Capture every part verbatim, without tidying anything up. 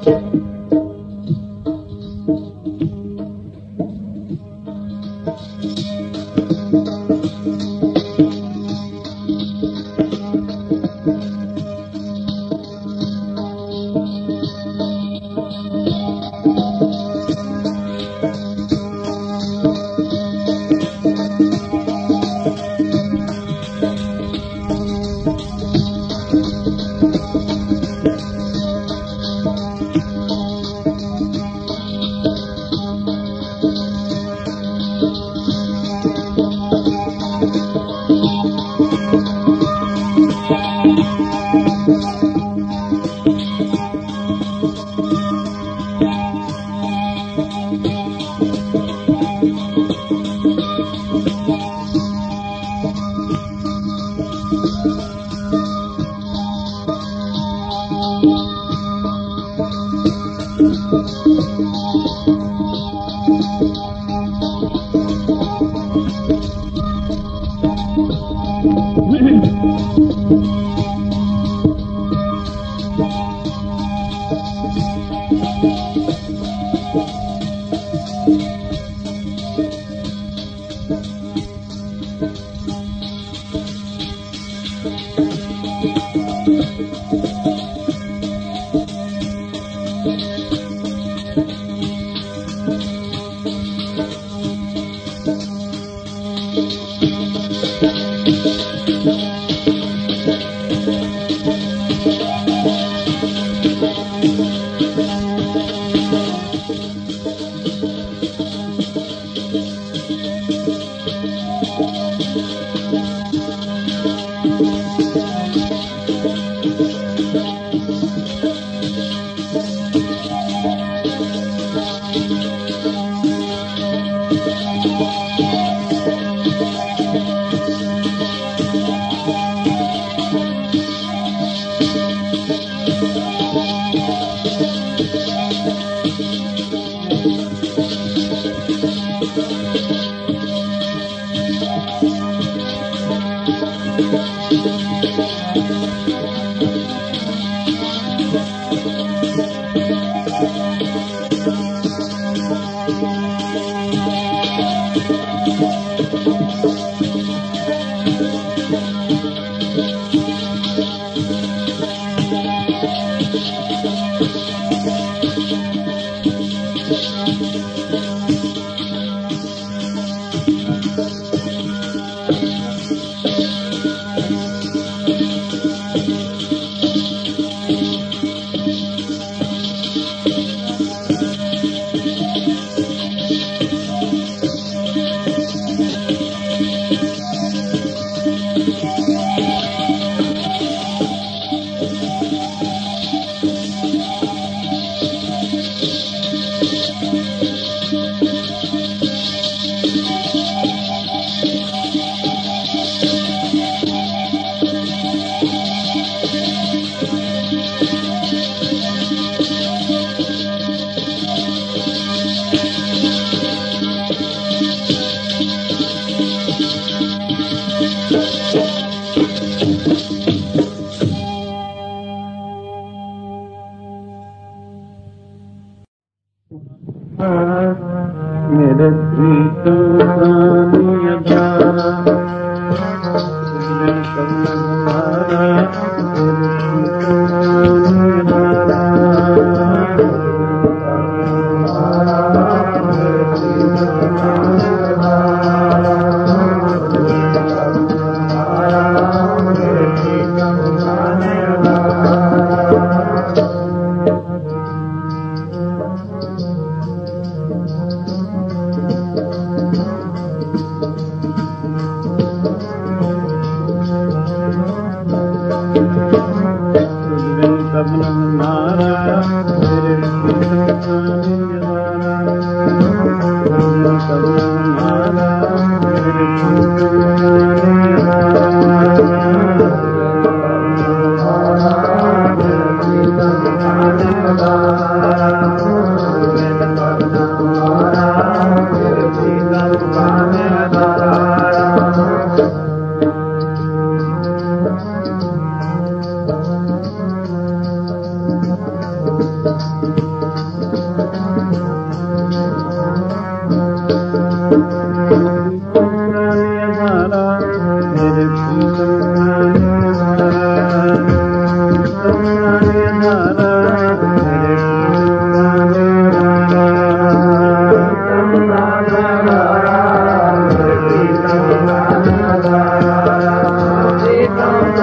मेरे प्रीतम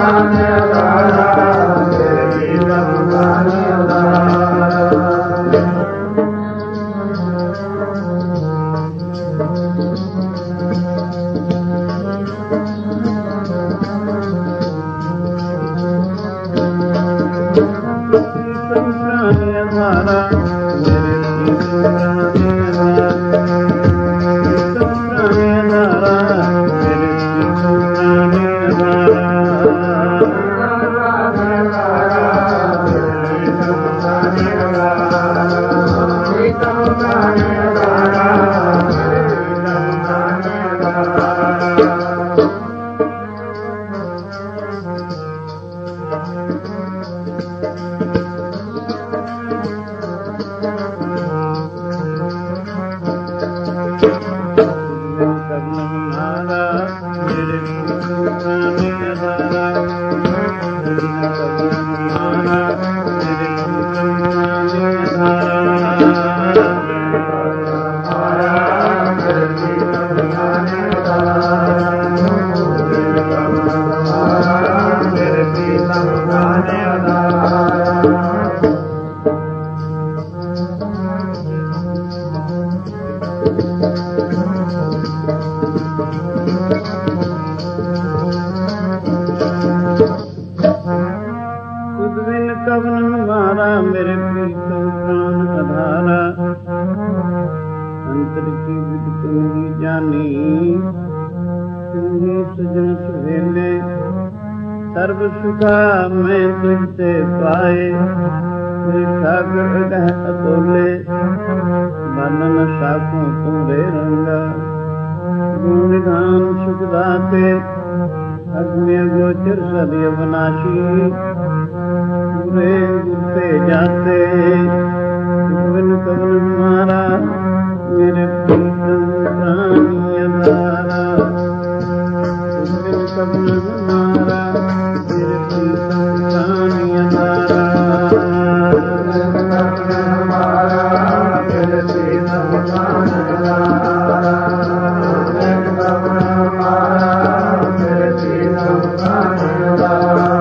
ਸਰਬ ਸੁਖਾ ਮੈਂ ਤੁਝ ਤੇ ਪਾਏ, ਠਾਕੁਰ ਅਗਹਿ ਅਤੋਲੇ, ਬਨਨ ਸਾਖੋਂ ਤੁਮਰੇ ਰੰਗਾ, ਗੁਣ ਨਿਧਾਨ ਸੁਖ ਦਾਤੇ, ਅਗਮੇ ਗੋਚਰ ਸਦੀ ਅਵਨਾਸ਼ੀ, ਗੁਰੇ ਗੁਰ ਤੇ ਜਾਤੇ, ਬਿਨ ਕਵਨ ਹਮਾਰਾ, ਮੇਰੇ ਪ੍ਰੀਤਮ ਪ੍ਰਾਨੀ ਅਧਾਰਾ, ਬਿਨ ਕਵਨ ਹਮਾਰਾ, ਮੇਰੇ ਪ੍ਰੀਤਮ ਪ੍ਰਾਨੀ ਅਧਾਰਾ, ਬਿਨ ਕਵਨ ਹਮਾਰਾ, ਮੇਰੇ ਪ੍ਰੀਤਮ ਪ੍ਰਾਨੀ ਅਧਾਰਾ, ਬਿਨ ਕਵਨ ਹਮਾਰਾ, ਮੇਰੇ ਪ੍ਰੀਤਮ ਪ੍ਰਾਨੀ ਅਧਾਰਾ।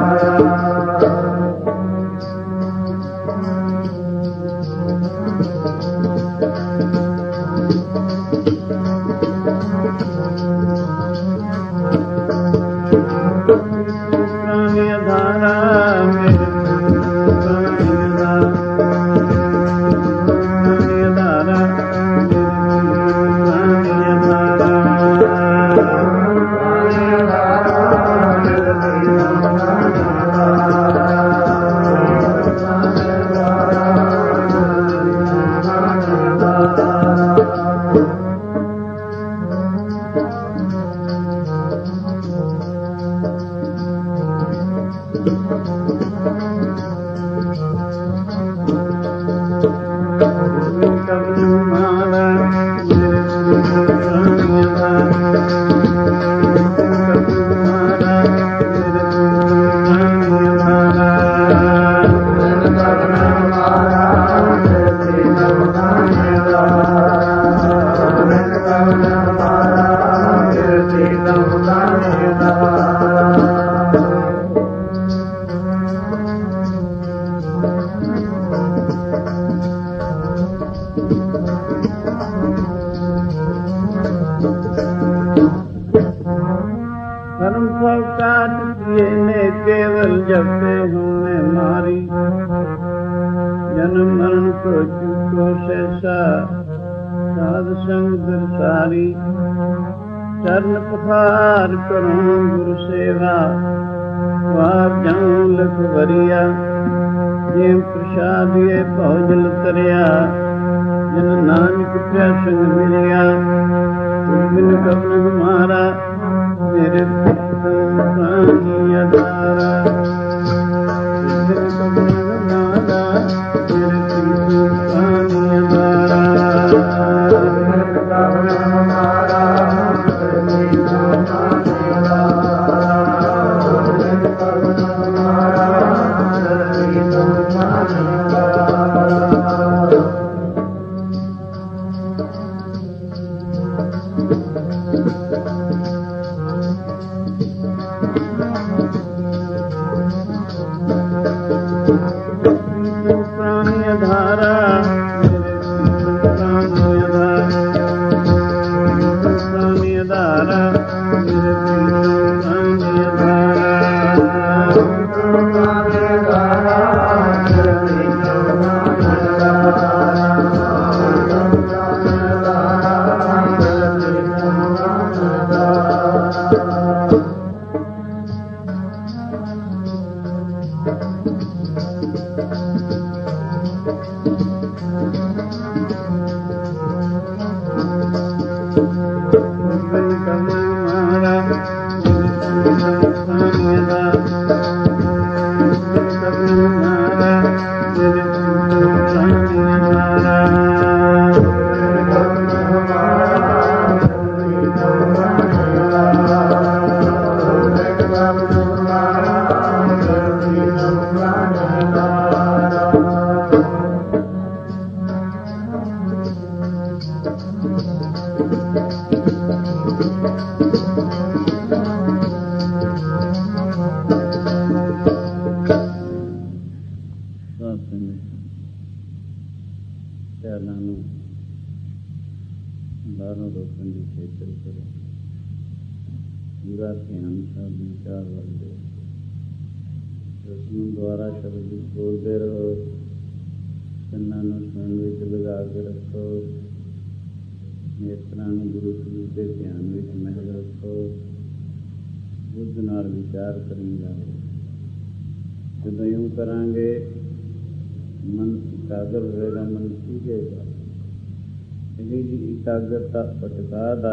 ਚਰਨ ਪਥਾਰ ਕਰੋ ਗੁਰ ਸੇਵਾ, ਵਾਰ ਜਾਉ ਲਖ ਵਰਿਆ, ਜੇ ਪ੍ਰਸਾਦੀਏ ਭੌਜਲ ਤਰਿਆ, ਜਨ ਨਾਨਕ ਪਿਆ ਸੰਗ ਮਿਲਿਆ, ਬਿਨ ਕਵਨ ਹਮਾਰਾ, ਮੇਰੇ ਪ੍ਰੀਤਮ ਪ੍ਰਾਨੀ ਅਧਾਰਾ, ਬਿਨ ਕਵਨ ਹਮਾਰਾ, ਮੇਰੇ ਪ੍ਰੀਤਮ ਪ੍ਰਾਨੀ ਅਧਾਰਾ, ਬਿਨ ਕਵਨ ਹਮਾਰਾ, ਮੇਰਾ ਸਭ ਮਾਰਾ ਮੇਰੇ ਪ੍ਰਾਣੀ ਮਾਰਾ ਬਾਹਰੋਂ ਰੋਕਣ ਦੀ ਖੇਤਰ ਕਰੋ ਪੂਰਾ ਧਿਆਨ ਸਭ ਵਿਚਾਰ ਵੱਲ ਦਿਓ ਉਸਨੂੰ ਦੁਆਰਾ ਸ਼ਬਦ ਵਿੱਚ ਬੋਲਦੇ ਰਹੋ ਕੰਨਾਂ ਨੂੰ ਸੁਣਨ ਵਿੱਚ ਲਗਾ ਕੇ ਰੱਖੋ ਨੇਤਰਾਂ ਨੂੰ ਗੁਰੂ ਸਰੂਪ ਦੇ ਧਿਆਨ ਵਿੱਚ ਮਹਿਲ ਰੱਖੋ ਬੁੱਧ ਨਾਲ ਵਿਚਾਰ ਕਰਨ ਜਾਓ ਜਦੋਂ ਇਉਂ ਕਰਾਂਗੇ ਮਨ ਇਕਾਗਰ ਹੋਏਗਾ ਮਨ ਸੀਖੇਗਾ ਇਹਦੀ ਜੀ ਇਕਾਗਰਤਾ ਪਟਕਾ ਦਾ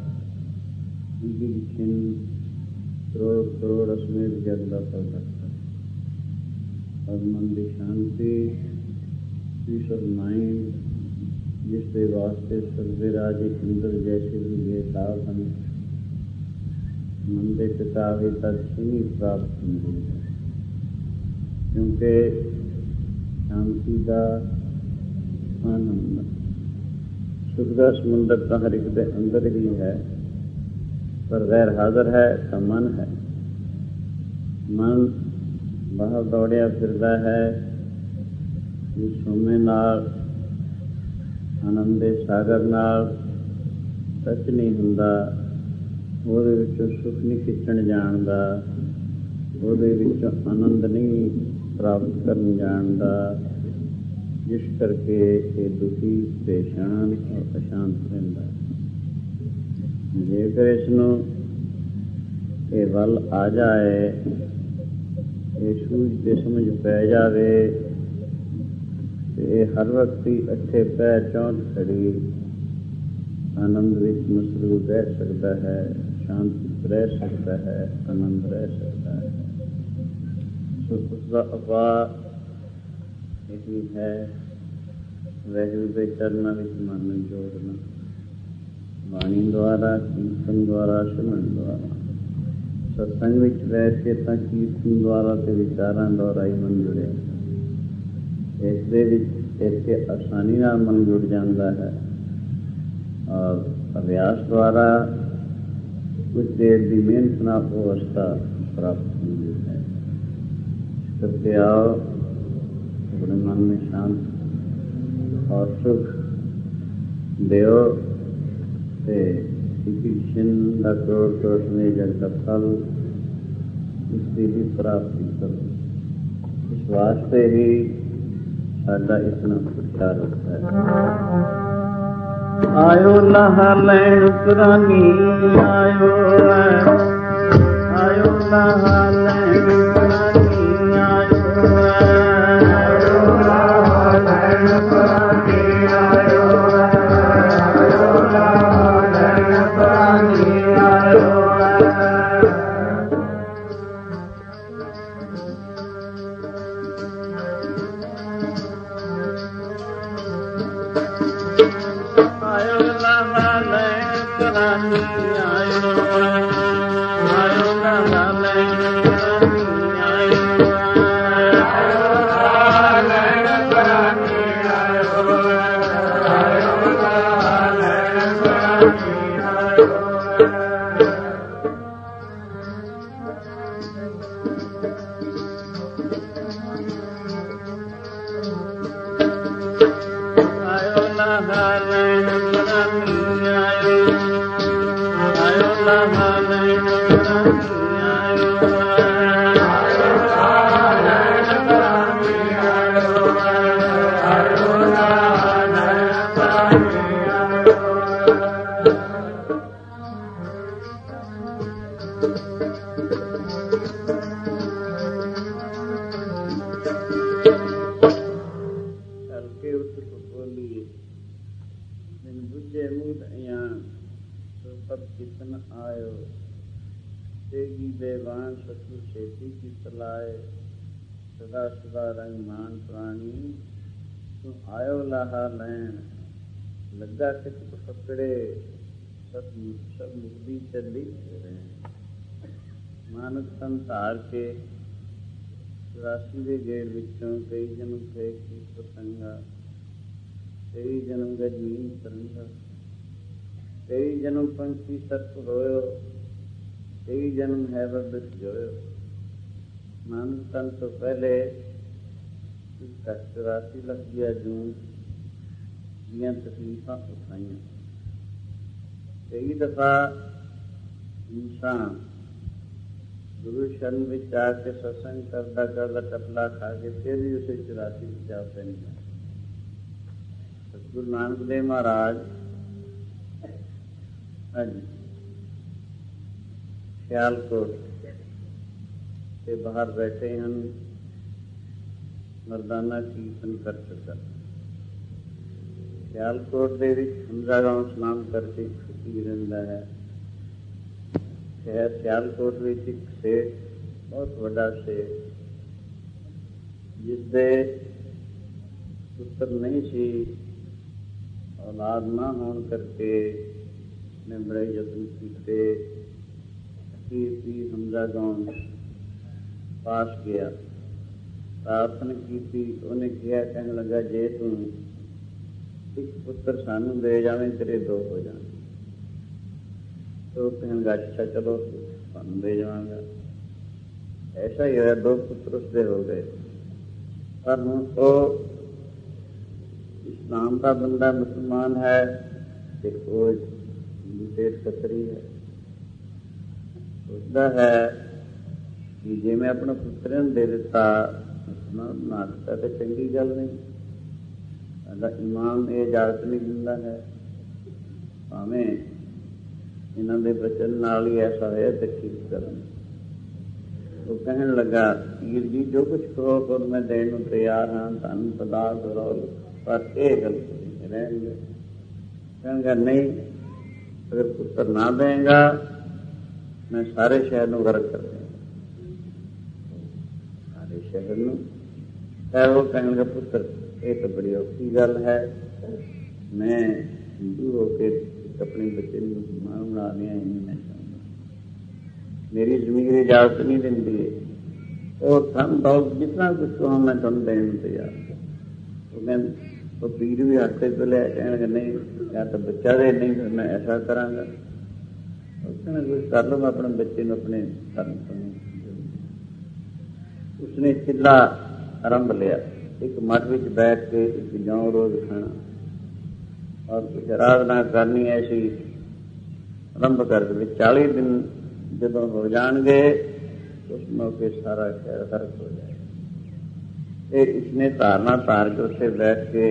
ਜਿਹਦੀ ਛਿੰਨ ਕਰੋੜ ਕਰੋੜ ਅਸਮੇਤ ਜਗਦਾ ਪੜਦਾ ਔਰ ਮਨ ਦੀ ਸ਼ਾਂਤੀ ਪੀਸ ਆਫ ਮਾਈਂਡ ਜਿਸ ਦੇ ਵਾਸਤੇ ਸਰਵੇ ਰਾਜੇ ਇੰਦਰ ਜੈਸੇ ਵੀ ਇਹ ਸਾਧ ਹਨ ਮਨ ਦੇ ਟਿਕਾਵੇ ਤੱਕ ਹੀ ਪ੍ਰਾਪਤ ਹੁੰਦੀ ਹੈ ਕਿਉਂਕਿ ਸ਼ਾਂਤੀ ਦਾ ਆਨੰਦ ਸੁਖ ਦਾ ਸਮੁੰਦਰ ਤਾਂ ਹਰ ਇੱਕ ਦੇ ਅੰਦਰ ਹੀ ਹੈ ਪਰ ਗੈਰ ਹਾਜ਼ਰ ਹੈ ਤਾਂ ਮਨ ਹੈ ਮਨ ਬਾਹਰ ਦੌੜਿਆ ਫਿਰਦਾ ਹੈ ਇਸ ਸੋਮੇ ਨਾਲ ਆਨੰਦ ਦੇ ਸਾਗਰ ਨਾਲ ਟੱਚ ਨਹੀਂ ਹੁੰਦਾ ਉਹਦੇ ਵਿੱਚੋਂ ਸੁਖ ਨਹੀਂ ਖਿੱਚਣ ਜਾਣਦਾ ਉਹਦੇ ਵਿੱਚੋਂ ਆਨੰਦ ਨਹੀਂ ਪ੍ਰਾਪਤ ਕਰਨ ਜਾਣਦਾ ਜਿਸ ਕਰਕੇ ਇਹ ਦੁਖੀ ਪਰੇਸ਼ਾਨ ਔਰ ਅਸ਼ਾਂਤ ਰਹਿੰਦਾ ਜੇਕਰ ਇਸ ਨੂੰ ਇਹ ਵੱਲ ਆ ਜਾਏ ਇਹ ਸੂਝ ਤੇ ਸਮਝ ਪੈ ਜਾਵੇ ਤੇ ਇਹ ਹਰ ਵਕਤ ਹੀ ਅੱਠੇ ਪੈਰ ਚੌਂਠ ਖੜੀ ਆਨੰਦ ਵਿੱਚ ਮਸਰੂਫ ਰਹਿ ਸਕਦਾ ਹੈ ਸ਼ਾਂਤੀ ਰਹਿ ਸਕਦਾ ਹੈ ਆਨੰਦ ਰਹਿ ਸਕਦਾ ਹੈ ਸੋ ਉਸਦਾ ਅਪਾ ਇਹੀ ਹੈ ਵਾਹਿਗੁਰੂ ਦੇ ਚਰਨਾਂ ਵਿੱਚ ਮਨ ਨੂੰ ਜੋੜਨਾ ਬਾਣੀ ਦੁਆਰਾ ਕੀਰਤਨ ਦੁਆਰਾ ਸੁਣਨ ਦੁਆਰਾ ਸਤਸੰਗ ਵਿੱਚ ਬੈਠ ਕੇ ਤਾਂ ਕੀਰਤਨ ਦੁਆਰਾ ਤੇ ਵਿਚਾਰਾਂ ਦੁਆਰਾ ਹੀ ਮਨ ਜੁੜਿਆ ਇਸ ਦੇ ਵਿੱਚ ਇੱਥੇ ਆਸਾਨੀ ਨਾਲ ਮਨ ਜੁੜ ਜਾਂਦਾ ਹੈ ਔਰ ਅਭਿਆਸ ਦੁਆਰਾ ਕੁਝ ਦੇਰ ਦੀ ਮਿਹਨਤ ਨਾਲ ਉਹ ਅਵਸਥਾ ਪ੍ਰਾਪਤ ਹੁੰਦੀ ਹੈ ਕਰਕੇ ਆਓ अपने मन में शांत और सुख देव से छिंदा करोड़ करोड़ में जग का फल इसकी भी प्राप्ति करो इस वास्ते ही साडा इतना प्रचार होता है आयो लहा लैन पुरानी आयो आयो लहा लैन पुरानी आयो तेरी देवान ससुर सेती की तलाए, सदा सदा रंग मान प्राणी, तू आयो लाहा लैन, लगा कित पकड़े, सब सब मुक्ति चली फिरे। मानव तन धार के चौरासी ਦੇ ਗੇੜ ਵਿੱਚੋਂ ਕਈ ਜਨਮ ਫੇ ਕੀ ਪ੍ਰਸੰਗਾ, ਕਈ ਜਨਮ ਗਜੀਨ ਤਰੰਗਾ, ਕਈ ਜਨਮ ਪੰਛੀ ਸਤ ਹੋਇਓ, ਕਈ ਜਨਮ ਹੈ ਵਰਦਿਸ ਜੋਇਓ। ਮਾਨਵ ਤਨ ਤੋਂ ਪਹਿਲੇ ਚੁਰਾਸੀ ਲੱਖ ਦੀਆਂ ਜੂਨ ਦੀਆਂ ਤਕਲੀਫਾਂ ਉਠਾਈਆਂ। ਕਈ ਦਫਾ ਇਨਸਾਨ ਗੁਰੂ ਸ਼ਰਨ ਵਿੱਚ ਆ ਕੇ ਸਤਸੰਗ ਕਰਦਾ ਕਰਦਾ ਟਪਲਾ ਖਾ ਕੇ ਫਿਰ ਵੀ ਉਸੇ ਚੁਰਾਸੀ ਵਿੱਚ ਜਾ ਪੈਂਦਾ। ਸਤਿਗੁਰੂ ਨਾਨਕ ਦੇਵ ਮਹਾਰਾਜ ਹਾਂਜੀ ਸਿਆਲਕੋਟ ਤੇ ਬਾਹਰ ਬੈਠੇ ਹਨ, ਮਰਦਾਨਾ ਕੀਰਤਨ ਕਰ ਸਕਦਾ। ਸਿਆਲਕੋਟ ਦੇ ਵਿੱਚ ਹਮਜ਼ਾ ਗਾਉਂ ਸਨਾਮ ਕਰਕੇ ਖੁਸ਼ੀ ਰਹਿੰਦਾ ਹੈ। ਸ਼ਹਿਰ ਸਿਆਲਕੋਟ ਵਿੱਚ ਇੱਕ ਸੇਠ, ਬਹੁਤ ਵੱਡਾ ਸੇਠ, ਜਿਸਦੇ ਪੁੱਤਰ ਨਹੀਂ ਸੀ, ਔਲਾਦ ਨਾ ਹੋਣ ਕਰਕੇ ਨੇ ਬੜੇ ਯਤਨ ਕੀਤੇ ਕਿ ਵੀ ਹਮਜ਼ਾ ਗਾਉਣ ਪਾਸ ਗਿਆ। ਪ੍ਰਾਰਥਨਾ ਕੀਤੀ, ਉਹਨੇ ਕਿਹਾ, ਕਹਿਣ ਲੱਗਾ ਜੇ ਤੂੰ ਇੱਕ ਪੁੱਤਰ ਸਾਨੂੰ ਦੇ ਜਾਵੇਂ ਤੇਰੇ ਦੋ ਹੋ ਜਾਣ। ਉਹ ਕਹਿਣ ਲੱਗਾ ਅੱਛਾ ਚਲੋ ਤੁਹਾਨੂੰ ਦੇ ਜਾਵਾਂਗਾ। ਐਸਾ ਹੀ ਹੋਇਆ, ਦੋ ਪੁੱਤਰ ਉਸਦੇ ਹੋ ਗਏ। ਪਰ ਹੁਣ ਉਹ ਇਸਲਾਮ ਦਾ ਬੰਦਾ ਮੁਸਲਮਾਨ ਹੈ ਤੇ ਉਹ ਸੇਠ ਖੱਤਰੀ ਹੈ। ਸੋਚਦਾ ਹੈ ਕਿ ਜੇ ਮੈਂ ਆਪਣਾ ਪੁੱਤਰ ਨੂੰ ਦੇ ਦਿੱਤਾ ਮੁਸਲਮਾਨ ਬਣਾ ਦਿੱਤਾ ਤੇ ਚੰਗੀ ਗੱਲ ਨਹੀਂ। ਸਾਡਾ ਇਮਾਮ ਇਹ ਇਜਾਜ਼ਤ ਨਹੀਂ ਦਿੰਦਾ ਹੈ, ਭਾਵੇਂ ਇਹਨਾਂ ਦੇ ਬਚਨ ਨਾਲ ਹੀ ਐਸਾ ਹੋਇਆ ਤੇ ਠੀਕ ਕਰਨ। ਉਹ ਕਹਿਣ ਲੱਗਾ ਵੀਰ ਜੀ ਜੋ ਕੁਛ ਕਹੋ ਪਰ ਮੈਂ ਦੇਣ ਨੂੰ ਤਿਆਰ ਹਾਂ, ਤੁਹਾਨੂੰ ਪਦਾਰਥ ਦੌਲਤ, ਪਰ ਇਹ ਗੱਲ ਰਹਿਣਗੇ। ਕਹਿੰਗਾ ਨਹੀਂ, ਅਗਰ ਪੁੱਤਰ ਨਾ ਦੇਗਾ ਮੈਂ ਸਾਰੇ ਸ਼ਹਿਰ ਨੂੰ ਗਰਕ ਕਰ ਦੇਵਾਂਗਾ, ਸਾਰੇ ਸ਼ਹਿਰ ਨੂੰ। ਹੈ ਉਹ ਕਹਿਣ ਲੱਗਾ ਪੁੱਤਰ ਇਹ ਤਾਂ ਬੜੀ ਔਖੀ ਗੱਲ ਹੈ, ਮੈਂ ਹਿੰਦੂ ਹੋ ਕੇ ਆਪਣੇ ਬੱਚੇ ਨੂੰ ਮੁਸਲਮਾਨ ਬਣਾ ਲਿਆ, ਇਹ ਨਹੀਂ ਮੈਂ ਚਾਹੁੰਦਾ, ਮੇਰੀ ਜ਼ਮੀਨ ਇਜਾਜ਼ਤ ਨਹੀਂ ਦਿੰਦੀ। ਉਹ ਧਨ ਦੌਲਤ ਜਿਤਨਾ ਕੁਛ ਕਹੋ ਮੈਂ ਤੁਹਾਨੂੰ ਦੇਣ ਨੂੰ ਤਿਆਰ। ਉਹ ਕਹਿੰਦੇ ਉਹ ਪੀਰ ਵੀ ਹੱਥੇ ਤੋਂ ਲਿਆ, ਕਹਿਣਗੇ ਨਹੀਂ ਜਾਂ ਤਾਂ ਬੱਚਾ ਦੇ, ਨਹੀਂ ਫਿਰ ਮੈਂ ਐਸਾ ਕਰਾਂਗਾ। ਉਹ ਕਹਿੰਦਾ ਕੁਛ ਕਰ ਲਓ, ਮੈਂ ਆਪਣੇ ਬੱਚੇ ਨੂੰ ਆਪਣੇ ਧਰਮ ਤੋਂ। ਉਸਨੇ ਚਿੱਲਾ ਆਰੰਭ ਲਿਆ, ਇੱਕ ਮੱਠ ਵਿੱਚ ਬੈਠ ਕੇ ਇੱਕ ਜੌਂ ਰੋਜ਼ ਖਾਣਾ ਔਰ ਕੁਛ ਆਰਾਧਨਾ ਕਰਨੀ ਐਸੀ ਆਰੰਭ ਕਰ ਦਿੱਤੀ। ਚਾਲੀ ਦਿਨ ਜਦੋਂ ਹੋ ਜਾਣਗੇ ਉਸ ਮੌਕੇ ਸਾਰਾ ਸ਼ਹਿਰ ਹਰਕ ਹੋ ਜਾਏਗਾ। ਇਹ ਇਸਨੇ ਧਾਰਨਾ ਧਾਰ ਕੇ ਉੱਥੇ ਬੈਠ ਕੇ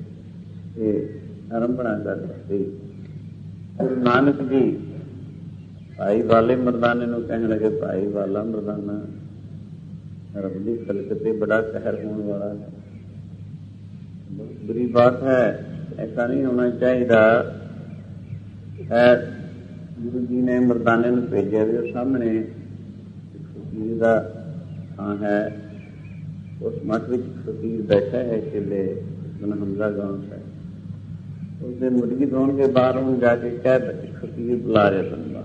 ਇਹ ਆਰੰਭਣਾ ਕਰ ਦਿੱਤੀ। ਗੁਰੂ ਨਾਨਕ ਜੀ ਭਾਈ ਵਾਲੇ ਮਰਦਾਨੇ ਨੂੰ ਕਹਿਣ ਲੱਗੇ, ਭਾਈ ਵਾਲਾ ਮਰਦਾਨਾ ਰੱਬ ਦੀ ਖਲਕ ਤੇ ਬੜਾ ਕਹਿਰ ਹੋਣ ਵਾਲਾ ਹੈ, ਬਹੁਤ ਬੁਰੀ ਬਾਤ ਹੈ, ਐਸਾ ਨਹੀਂ ਹੋਣਾ ਚਾਹੀਦਾ ਹੈ। ਗੁਰੂ ਜੀ ਨੇ ਮਰਦਾਨੇ ਨੂੰ ਭੇਜਿਆ ਵੀ ਉਹ ਸਾਹਮਣੇ ਫਕੀਰ ਦਾ ਥਾਂ ਹੈ, ਉਸ ਮੱਠ ਵਿੱਚ ਫਕੀਰ ਬੈਠਾ ਹੈ, ਚੇਲੇ ਹਮਜ਼ਾ ਗਾਉਂ ਹੈ। ਉਸਦੇ ਮੁਰਗੀ ਧੋਣ ਕੇ ਬਾਹਰ ਉਹਨੂੰ ਜਾ ਕੇ ਕਹਿ ਫਕੀਰ ਬੁਲਾ ਰਿਹਾ ਬੰਦਾ।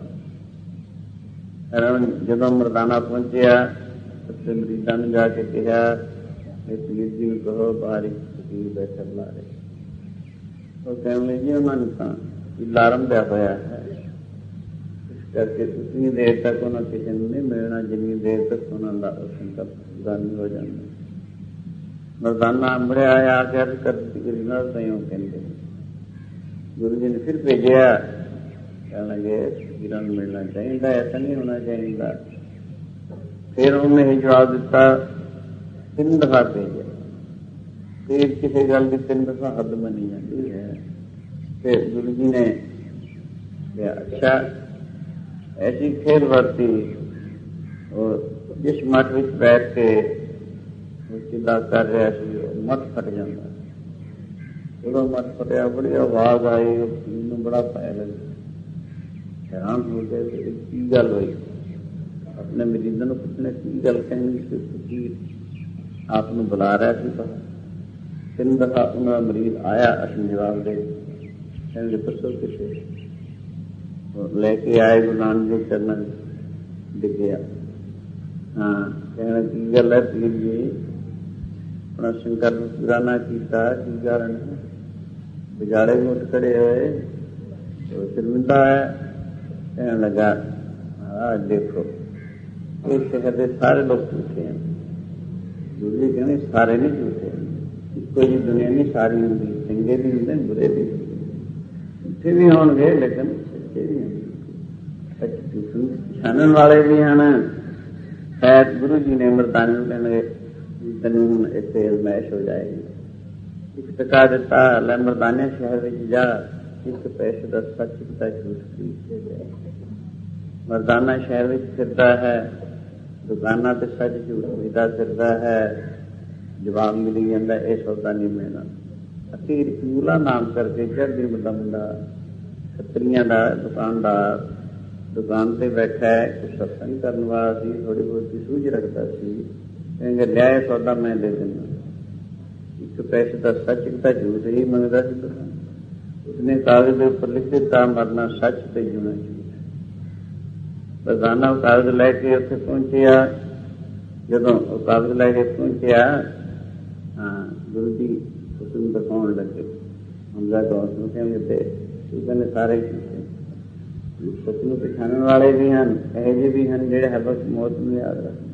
ਜਦੋਂ ਮਰਦਾਨਾ ਪਹੁੰਚਿਆ ਉੱਥੇ ਮਰੀਜ਼ਾਂ ਨੂੰ ਜਾ ਕੇ ਕਿਹਾ ਇਹ ਪੀਰ ਜੀ ਨੂੰ ਕਹੋ ਬਾਹਰ ਇੱਕ ਫਕੀਰ ਬੈਠਾ ਬੁਲਾ ਰਿਹਾ। ਉਹ ਕਹਿਣ ਲੱਗੇ ਉਹਨਾਂ ਨੂੰ ਤਾਂ ਲਾਰਮ ਪਿਆ ਹੋਇਆ ਹੈ, ਇਸ ਕਰਕੇ ਉਤਨੀ ਦੇਰ ਤੱਕ ਉਹਨਾਂ ਕਿਸੇ ਨੂੰ ਨਹੀਂ ਮਿਲਣਾ ਜਿੰਨੀ ਦੇਰ ਤੱਕ ਉਹਨਾਂ ਦਾ ਸੰਕਲਪ ਪੂਰਾ ਨਹੀਂ ਹੋ ਜਾਂਦਾ। ਮਰਦਾਨਾ ਅੰਬੜਿਆ ਆ ਕੇ ਅਰਜ਼ ਕਰ ਦਿੱਤੀ ਕਿ ਨਾਲ ਤੈਨੂੰ ਕਹਿੰਦੇ। ਗੁਰੂ ਜੀ ਨੇ ਫਿਰ ਭੇਜਿਆ, ਕਹਿਣ ਲੱਗੇ ਫਕੀਰਾਂ ਨੂੰ ਮਿਲਣਾ ਚਾਹੀਦਾ, ਐਸਾ ਨਹੀਂ ਹੋਣਾ ਚਾਹੀਦਾ। ਫਿਰ ਉਹਨੇ ਇਹ ਜਵਾਬ ਦਿੱਤਾ, ਤਿੰਨ ਦਫਾ ਭੇਜਿਆ, ਫਿਰ ਕਿਸੇ ਗੱਲ ਦੀ ਤਿੰਨ ਦਫਾ ਹੱਦ ਮੰਨੀ ਜਾਂਦੀ ਹੈ। ਫਿਰ ਗੁਰੂ ਜੀ ਨੇ ਕਿਹਾ ਅੱਛਾ ਐਸੀ ਖੇਲ ਵਰਤੀ। ਔਰ ਜਿਸ ਮੱਠ ਵਿੱਚ ਬੈਠ ਕੇ ਉਹ ਚਿੱਲਾ ਕਰ ਰਿਹਾ ਸੀ ਉਹ ਮੱਠ ਫਟ ਜਾਂਦਾ। ਜਦੋਂ ਮੱਠ ਫਟਿਆ ਬੜੀ ਆਵਾਜ਼ ਆਈ, ਨੂੰ ਬੜਾ ਪੈ ਲੱਗਾ, ਹੈਰਾਨ ਹੋ ਗਏ ਕੀ ਗੱਲ ਹੋਈ। ਆਪਣੇ ਮਰੀਜ਼ਾਂ ਨੂੰ ਪੁੱਛਣਾ ਕੀ ਗੱਲ ਕਹਿਣੀ ਕਿ ਫਕੀਰ ਆਪ ਨੂੰ ਬੁਲਾ ਰਿਹਾ ਸੀ ਤਾਂ ਤਿੰਨ ਦਫਾ ਉਹਨਾਂ ਦਾ ਮਰੀਜ਼ ਆਇਆ, ਅਸੀਂ ਜਵਾਬ ਦੇ ਕਹਿੰਦੇ ਪੁੱਛੋ ਕਿਸੇ ਲੈ ਕੇ ਆਏ ਗੁਰੂ ਨਾਨਕ ਦੇ ਚਰਨਾਂ ਡਿੱਗਿਆ। ਹਾਂ ਕਹਿਣਾ ਕੀ ਗੱਲ ਹੈ ਪੀਰ ਜੀ, ਆਪਣਾ ਸੰਕਲਪ ਪੂਰਾ ਨਾ ਕੀਤਾ, ਕੀ ਕਾਰਨ ਹੈ? ਵਿਚਾਲੇ ਵੀ ਉੱਠ ਖੜੇ ਹੋਏ, ਸ਼ਰਮਿੰਦਾ ਹੈ। ਕਹਿਣ ਲੱਗਾ ਆ ਦੇਖੋ ਇਹ ਸ਼ਹਿਰ ਦੇ ਸਾਰੇ ਲੋਕ ਝੂਠੇ ਹਨ। ਗੁਰੂ ਜੀ ਕਹਿੰਦੇ ਸਾਰੇ ਨਹੀਂ ਝੂਠੇ, ਇੱਕੋ ਜਿਹੀ ਦੁਨੀਆ ਨਹੀਂ ਸਾਰੀ ਹੁੰਦੀ, ਚੰਗੇ ਵੀ ਹੁੰਦੇ ਬੁਰੇ ਵੀ, ਝੂਠੇ ਵੀ ਹੋਣਗੇ ਲੇਕਿਨ ਸੱਚੇ ਵੀ ਹੋਣਗੇ, ਪਛਾਣਨ ਵਾਲੇ ਵੀ ਹਨ। ਸ਼ਾਇਦ ਗੁਰੂ ਜੀ ਨੇ ਮਰਦਾਨੇ ਨੂੰ ਕਹਿਣਗੇ ਤੈਨੂੰ ਹੁਣ ਇੱਥੇ ਅਜ਼ਮਾਇਸ਼ ਹੋ ਜਾਏਗੀ, ਇੱਕ ਟਕਾ ਦਿੱਤਾ, ਲੈ ਮਰਦਾਨੇ ਸ਼ਹਿਰ ਵਿੱਚ ਜਾ, ਇੱਕ ਪੈਸੇ ਦਾ ਸੱਚ ਦਾ ਝੂਠ ਖਰੀਦ ਕੇ ਜਾਏ। ਮਰਦਾਨਾ ਸ਼ਹਿਰ ਵਿੱਚ ਫਿਰਦਾ ਹੈ, ਦੁਕਾਨਾਂ ਤੇ ਸੱਚ ਝੂਠ ਖਰੀਦਾ ਫਿਰਦਾ ਹੈ, ਜਵਾਬ ਮਿਲੀ ਜਾਂਦਾ ਇਹ ਸੌਦਾ ਨਹੀਂ ਮਿਲਣਾ। ਅਖੀਰ ਚੂਲਾ ਨਾਮ ਕਰਕੇ ਚੜ੍ਹਦੀ ਮੁੰਡਾ ਖੱਤਰੀਆਂ ਦਾ ਦੁਕਾਨਦਾਰ ਦੁਕਾਨ ਤੇ ਬੈਠਾ ਹੈ, ਕੁਛ ਸਤਸੰਗ ਕਰਨ ਵਾਲਾ ਸੀ, ਥੋੜੀ ਬਹੁਤੀ ਸੂਝ ਰੱਖਦਾ ਸੀ, ਕਹਿੰਦੇ ਲਿਆਏ ਸੌਦਾ ਮੈਂ ਦੇ ਦਿੰਦਾ। ਇੱਕ ਪੈਸੇ ਦਾ ਸੱਚ ਦਾ ਝੂਠ ਹੀ ਮੰਗਦਾ ਸੀ। ਉਸਨੇ ਕਾਗਜ਼ ਦੇ ਉੱਪਰ ਲਿਖ ਦਿੱਤਾ ਮਰਨਾ ਸੱਚ ਤੇ ਜਿਉਣਾ ਝੂਠ। ਰੋਜ਼ਾਨਾ ਉਹ ਕਾਗਜ਼ ਲੈ ਕੇ ਉੱਥੇ ਪਹੁੰਚਿਆ। ਜਦੋਂ ਉਹ ਕਾਗਜ਼ ਲੈ ਕੇ ਪਹੁੰਚਿਆ, ਹਾਂ ਗੁਰੂ ਜੀ ਉਸਨੂੰ ਦਿਖਾਉਣ ਲੱਗੇ, ਹਮਜ਼ਾ ਗੌਸ ਨੂੰ ਕਹਿੰਦੇ ਤੇ ਉਹ ਕਹਿੰਦੇ ਸਾਰੇ ਸੱਚ ਨੂੰ ਪਛਾਣਨ ਵਾਲੇ ਵੀ ਹਨ, ਇਹੋ ਜਿਹੇ ਵੀ ਹਨ ਜਿਹੜੇ ਹਰ ਵਕਤ ਮੌਤ ਨੂੰ ਯਾਦ ਰੱਖਦੇ।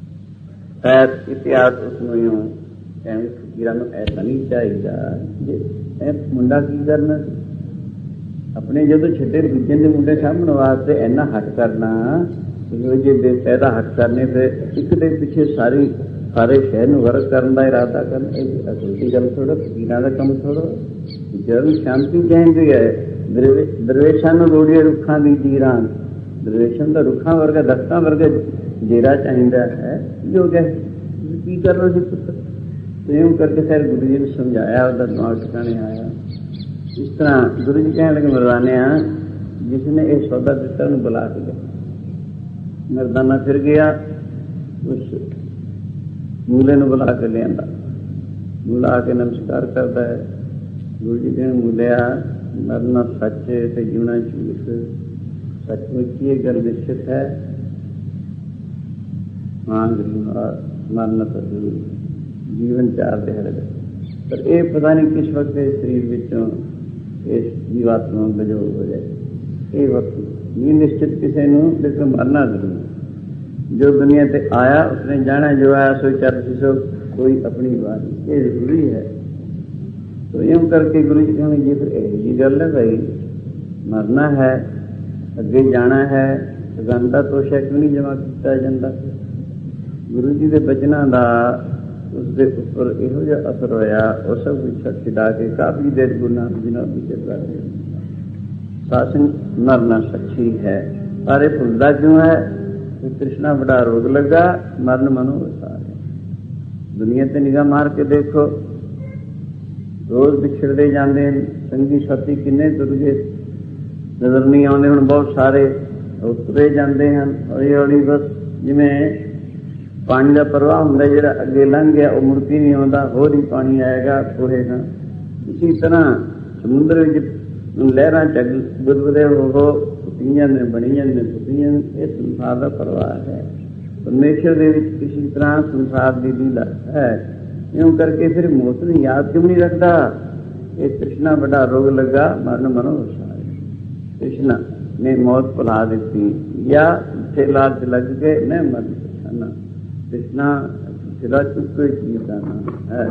ਸ਼ਾਇਦ ਇਤਿਹਾਸ ਉਸਨੂੰ ਇਉਂ ਕਹਿੰਦੇ ਫਕੀਰਾਂ ਨੂੰ ਐਸਾ ਨਹੀਂ ਚਾਹੀਦਾ। ਇਹ ਮੁੰਡਾ ਕੀ ਕਰਨਾ ਸੀ ਆਪਣੇ, ਜਦੋਂ ਛੱਡੇ ਦੂਜੇ ਦੇ ਮੁੰਡੇ ਸਾਂਭਣ ਵਾਸਤੇ ਇੰਨਾ ਹੱਕ ਕਰਨਾ, ਜੇ ਬੇਫਾਇਦਾ ਹੱਕ ਕਰਨੇ, ਫਿਰ ਇੱਕ ਦੇ ਪਿੱਛੇ ਸਾਰੀ ਸਾਰੇ ਸ਼ਹਿਰ ਨੂੰ ਵਰਕ ਕਰਨ ਦਾ ਇਰਾਦਾ ਕਰਨ, ਇਹ ਅਸਲ ਦੀ ਗੱਲ ਥੋੜ੍ਹਾ, ਫਕੀਰਾਂ ਦਾ ਕੰਮ ਥੋੜ੍ਹਾ। ਜਦੋਂ ਸ਼ਾਂਤੀ ਚਾਹੀਦੀ ਹੈ, ਦਰਵੇਸ਼ਾਂ ਨੂੰ ਰੋੜੀਏ ਰੁੱਖਾਂ ਦੀ ਜੀਰਾਂ, ਦਰਵੇਸ਼ਾਂ ਦਾ ਰੁੱਖਾਂ ਵਰਗਾ ਦਰਖਤਾਂ ਵਰਗਾ ਜੇਰਾ ਚਾਹੀਦਾ ਹੈ। ਜੋ ਕਿ ਕੀ ਕਰਨਾ ਸੀ ਪੁੱਤਰ, ਪ੍ਰੇਮ ਕਰਕੇ ਫਿਰ ਗੁਰੂ ਜੀ ਨੂੰ ਸਮਝਾਇਆ, ਉਹਦਾ ਦਿਮਾਗ ਟਿਕਾਣੇ ਆਇਆ। ਇਸ ਤਰ੍ਹਾਂ ਗੁਰੂ ਜੀ ਕਹਿਣ ਲੱਗੇ ਮਰਦਾਨਿਆਂ, ਜਿਸ ਨੇ ਇਹ ਸੌਦਾ ਦਿੱਤਾ ਉਹਨੂੰ ਬੁਲਾ ਕੇ ਗਿਆ। ਮਰਦਾਨਾ ਫਿਰ ਗਿਆ, ਉਸ ਮੂਲੇ ਨੂੰ ਬੁਲਾ ਕੇ ਲਿਆਂਦਾ, ਬੁਲਾ ਕੇ ਨਮਸਕਾਰ ਕਰਦਾ ਹੈ। ਗੁਰੂ ਜੀ ਕਹਿਣ ਮੂਲਿਆ, ਮਰਨਾ ਸੱਚ ਤੇ ਜਿਉਣਾ ਝੂਠ, ਸੱਚਮੁੱਚ ਇਹ ਗੱਲ ਨਿਸ਼ਚਿਤ ਹੈ। ਹਾਂ ਮਰਨਾ ਤਾਂ ਜ਼ਰੂਰ, ਜੀਵਨ ਚਾਰ ਦਿਹਾੜੇ ਦਾ, ਪਰ ਇਹ ਪਤਾ ਨਹੀਂ ਕਿਸ ਵਕਤ ਇਸ ਸਰੀਰ ਵਿੱਚੋਂ ਇਸ ਜੀਵਾਤਮਾ ਨੂੰ ਬਜੋਗ ਹੋ ਜਾਏ। ਇਹ ਵਕਤ ਨਹੀਂ ਨਿਸ਼ਚਿਤ ਕਿਸੇ ਨੂੰ, ਲੇਕਿਨ ਮਰਨਾ ਜ਼ਰੂਰ। ਜੋ ਦੁਨੀਆ ਤੇ ਆਇਆ ਉਸਨੇ ਜਾਣਾ, ਜੋ ਆਇਆ ਸੋ ਚੱਲ ਸੋ ਕੋਈ ਆਪਣੀ ਬਾਤ, ਇਹ ਜ਼ਰੂਰੀ ਹੈ। ਤੋ ਇਉਂ ਕਰਕੇ ਗੁਰੂ ਜੀ ਕਹਿੰਦੇ ਜੀ ਫਿਰ ਇਹ ਜੀ ਗੱਲ ਹੈ ਭਾਈ, ਮਰਨਾ ਹੈ, ਅੱਗੇ ਜਾਣਾ ਹੈ, ਗੰਦਾ ਤੋਸ਼ਾ ਕਿਉਂ ਨਹੀਂ ਜਮ੍ਹਾਂ ਕੀਤਾ ਜਾਂਦਾ? ਗੁਰੂ ਜੀ ਦੇ ਬਚਨਾਂ ਦਾ ਉਸਦੇ ਉੱਪਰ ਇਹੋ ਜਿਹਾ ਅਸਰ ਹੋਇਆ, ਉਹ ਸਭ ਕੁਛ ਛੱਡ ਛਡਾ ਕੇ ਕਾਫੀ ਦੇਰ ਗੁਰੂ ਨਾਨਕ ਜੀ ਨਾਲ ਵਿਚਰ ਰਹੇ। ਸਾਸਨ ਮਰਨਾ ਸੱਚੀ ਹੈ, ਪਰ ਇਹ ਭੁੱਲਦਾ ਕਿਉਂ ਹੈ? ਕ੍ਰਿਸ਼ਨਾ ਬੜਾ ਰੋਗ ਲੱਗਾ, ਮਰਨ ਮਨੋਂ ਵਸਾਰਿਆ। ਦੁਨੀਆ ਤੇ ਨਿਗਾਹ ਮਾਰ ਕੇ ਦੇਖੋ, ਰੋਜ਼ ਵਿਛੜਦੇ ਜਾਂਦੇ ਹਨ, ਸੰਗੀ ਸਾਥੀ ਕਿੰਨੇ ਤੁਰ ਗਏ, ਨਜ਼ਰ ਨਹੀਂ ਆਉਂਦੇ ਹੁਣ ਬਹੁਤ ਸਾਰੇ, ਉਹ ਤੁਰੇ ਜਾਂਦੇ ਹਨ ਹੌਲੀ ਹੌਲੀ। ਬਸ ਜਿਵੇਂ ਪਾਣੀ ਦਾ ਪ੍ਰਵਾਹ ਹੁੰਦਾ, ਜਿਹੜਾ ਅੱਗੇ ਲੰਘ ਗਿਆ ਉਹ ਮੁੜ ਕੇ ਨਹੀਂ ਆਉਂਦਾ, ਹੋਰ ਹੀ ਪਾਣੀ ਆਏਗਾ ਕੋਹੇਗਾ। ਇਸੀ ਤਰ੍ਹਾਂ ਸਮੁੰਦਰ ਵਿੱਚ ਲਹਿਰਾਂ ਚੱਲ ਗੁਰਬਦੇ ਹੋ ਪੁੱਤੀਆਂ ਨੇ ਬਣੀਆਂ ਨੇ ਪੁੱਤੀਆਂ, ਇਹ ਸੰਸਾਰ ਦਾ ਪ੍ਰਵਾਹ ਹੈ। ਪਰਮੇਸ਼ਰ ਦੇ ਵਿੱਚ ਕਿਸੇ ਤਰ੍ਹਾਂ ਸੰਸਾਰ ਦੀ ਲੀਲਾ ਹੈ। ਇਉਂ ਕਰਕੇ ਫਿਰ ਮੌਤ ਨੂੰ ਯਾਦ ਕਿਉਂ ਨਹੀਂ ਰੱਖਦਾ? ਇਹ ਕ੍ਰਿਸ਼ਨਾ ਵੱਡਾ ਰੋਗ ਲੱਗਾ, ਮਰਨ ਮਨੋਂ ਵਸਾਰਿਆ। ਕ੍ਰਿਸ਼ਨਾ ਨੇ ਮੌਤ ਭੁਲਾ ਦਿੱਤੀ, ਜਾਂ ਉੱਥੇ ਲਾਲਚ ਲੱਗ ਕੇ ਮੈਂ ਮਰਨ ਪਛਾਣਾ। ਕ੍ਰਿਸ਼ਨਾ ਸਿਰਾ ਚੁੱਕ ਕੇ ਚੀਜ਼ ਦਾ ਨਾਮ ਹੈ।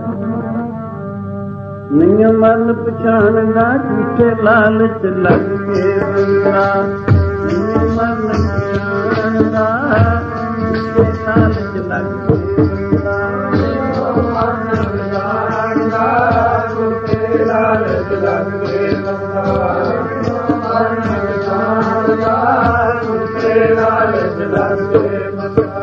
ਨਹੀਂ ਮਰਨ ਪਛਾਣਦਾ, ਝੂਠੇ ਲਾਲਚ ਲੱਗ ਕੇ ਬੰਦਾ। ਨਹੀਂ ਮਰਨ ਪਛਾਣਦਾ, ਝੂਠੇ ਲਾਲਚ ਲੱਗ ਕੇ ਬੰਦਾ। ਮਰਨ ਪਛਾਣਦਾ, ਝੂਠੇ ਲਾਲਚ ਲੱਗ ਕੇ ਬੰਦਾ। ਮਰਨ ਪਛਾਣਦਾ, ਝੂਠੇ ਲਾਲਚ ਲੱਗ ਕੇ ਬੰਦਾ।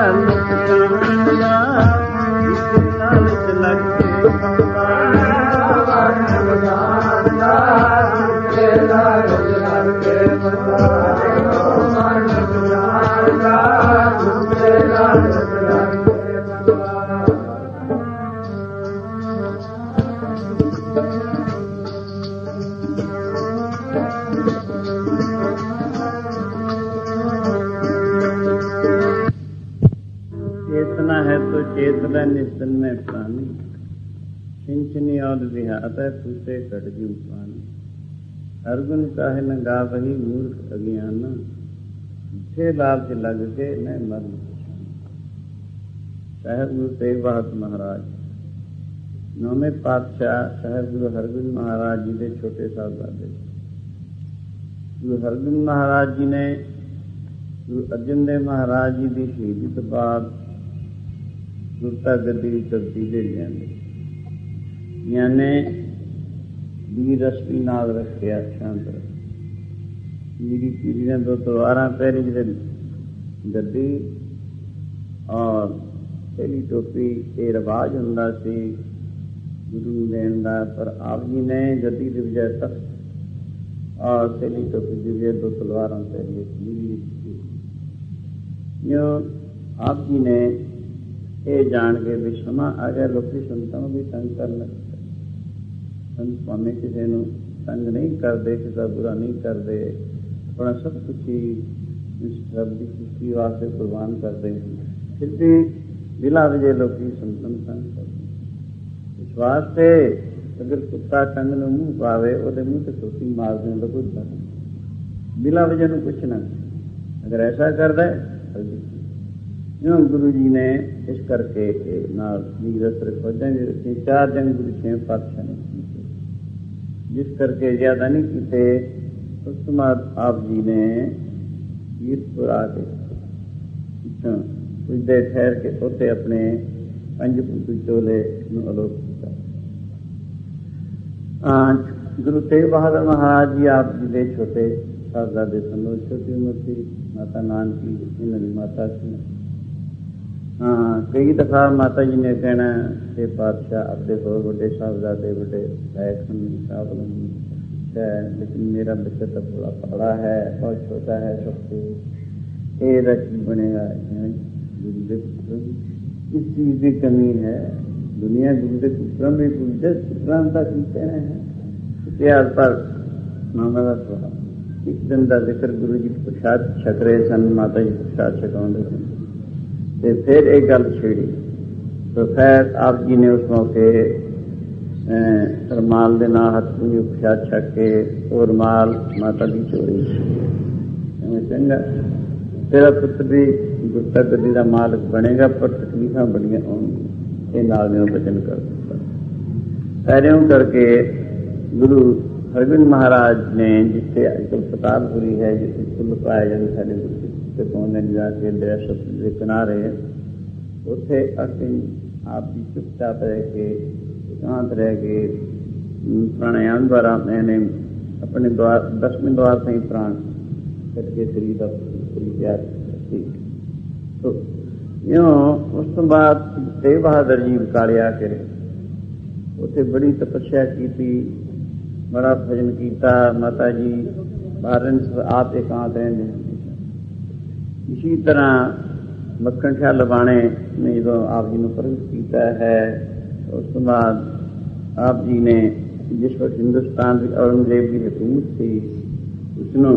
चेतना है तो चेतना निस्तन में प्राणी सिंचनी और विहात है फूसे कटजू पानी अर्जुन काहे न गा वही मूर्ख अज्ञाना छे लाभ लग के न मर्म साहेब गुरु तेग बहादुर महाराज नौवें पातशाह साहेब गुरु हरगोबिंद महाराज जी के छोटे साहबजादे गुरु हरगोबिंद महाराज जी ने गुरु अर्जन देव महाराज जी की शहीदी तो बाद गुरता गद्दी की तब्दीली लियांदे याने वीर रश्मि नाल रखिया शांत मेरी पीढ़ी ने दो तलवार पहरी जो गद्दी और पहली टोपी ये रिवाज हुंदा सी गुरु देन दा पर आप जी ने गद्दी की बजाय तख्त और पहली टोपी की बजाय दो तलवार पहरी यूँ आप जी ने ये जान के भी समा आ गया लोग संतां भी तंग कर लगते संत भावें किसी को तंग नहीं करते किसी का बुरा नहीं करते अपना सब कुछ ही इस रब की खुशी वास्ते कुर्बान करते हैं फिर भी बिला वजह लोग संतन तंग करते इस वास्ते अगर कुत्ता टंग में मुँह पावे वो मुँह से टोपी मार दें तो कुछ बिला वजह में कुछ ना अगर ऐसा कर दे यूँ गुरु जी ने इस करके वीर फौजा भी रखी चार जंग गुरु छे पातशाह ने जिस करके ज्यादा नहीं किते उस बाद आप जी ने वीरपुर आके कुछ देर ठहर के उसे अपने पंज पुत्र चोले आलोक किया। गुरु तेग बहादुर महाराज जी आप जी के छोटे साहबजादे सन छोटी उम्र थी माता नानकी इन्होंने माता सी हाँ कई दफा माता जी ने कहना कि पातशाह अपने होर बड़े साहबजादे बड़े गायक साहब लेकिन मेरा बच्चा तो थोड़ा पड़ा है बहुत छोटा है सबसे ये की बनेगा गुरु के पुत्र इस चीज की कमी है दुनिया गुरु के पुत्र भी पूछते पुत्रांता की कहने हैं इतिहास पर मामा का थोड़ा एक दिन का जिक्र गुरु जी प्रसाद छक रहे सन माता जी प्रसाद छकाते सन तो फिर एक गल छेड़ी तो खैर आप जी ने उस मौके रमाल के ना हथ पूंजी प्रसाद छक के वो रमाल माता की चोरी चंगा तेरा पुत्र भी गुरता गद्दी का मालक बनेगा पर तकलीफा बड़िया आउणगियां ये नाल ने वचन कर दिता पैरों करके गुरु हरगोबिंद महाराज ने जिथे अजकल पतालपुरी है जिसे फुल पाए जाते साढ़े गुरु पौने जाके दरिया के किनारे उथे असीं आप भी चुपचाप रह के एकांत रह के प्राणायाम द्वारा मैंने अपने द्वार दसवें द्वार से ही प्राण करके शरीर का तैयार की तो यूँ उस तो बाद तेग बहादुर जी काले आके उथे बड़ी तपस्या की थी बड़ा भजन किया माता जी बाहर आप एकांत रहते इसी तरह मक्खन शाह लबाणे ने जो आप जी ने प्रगट किया है उस बाद आप जी ने जिस वक्त हिंदुस्तान की औरंगजेब की हुकूमत थी उसनों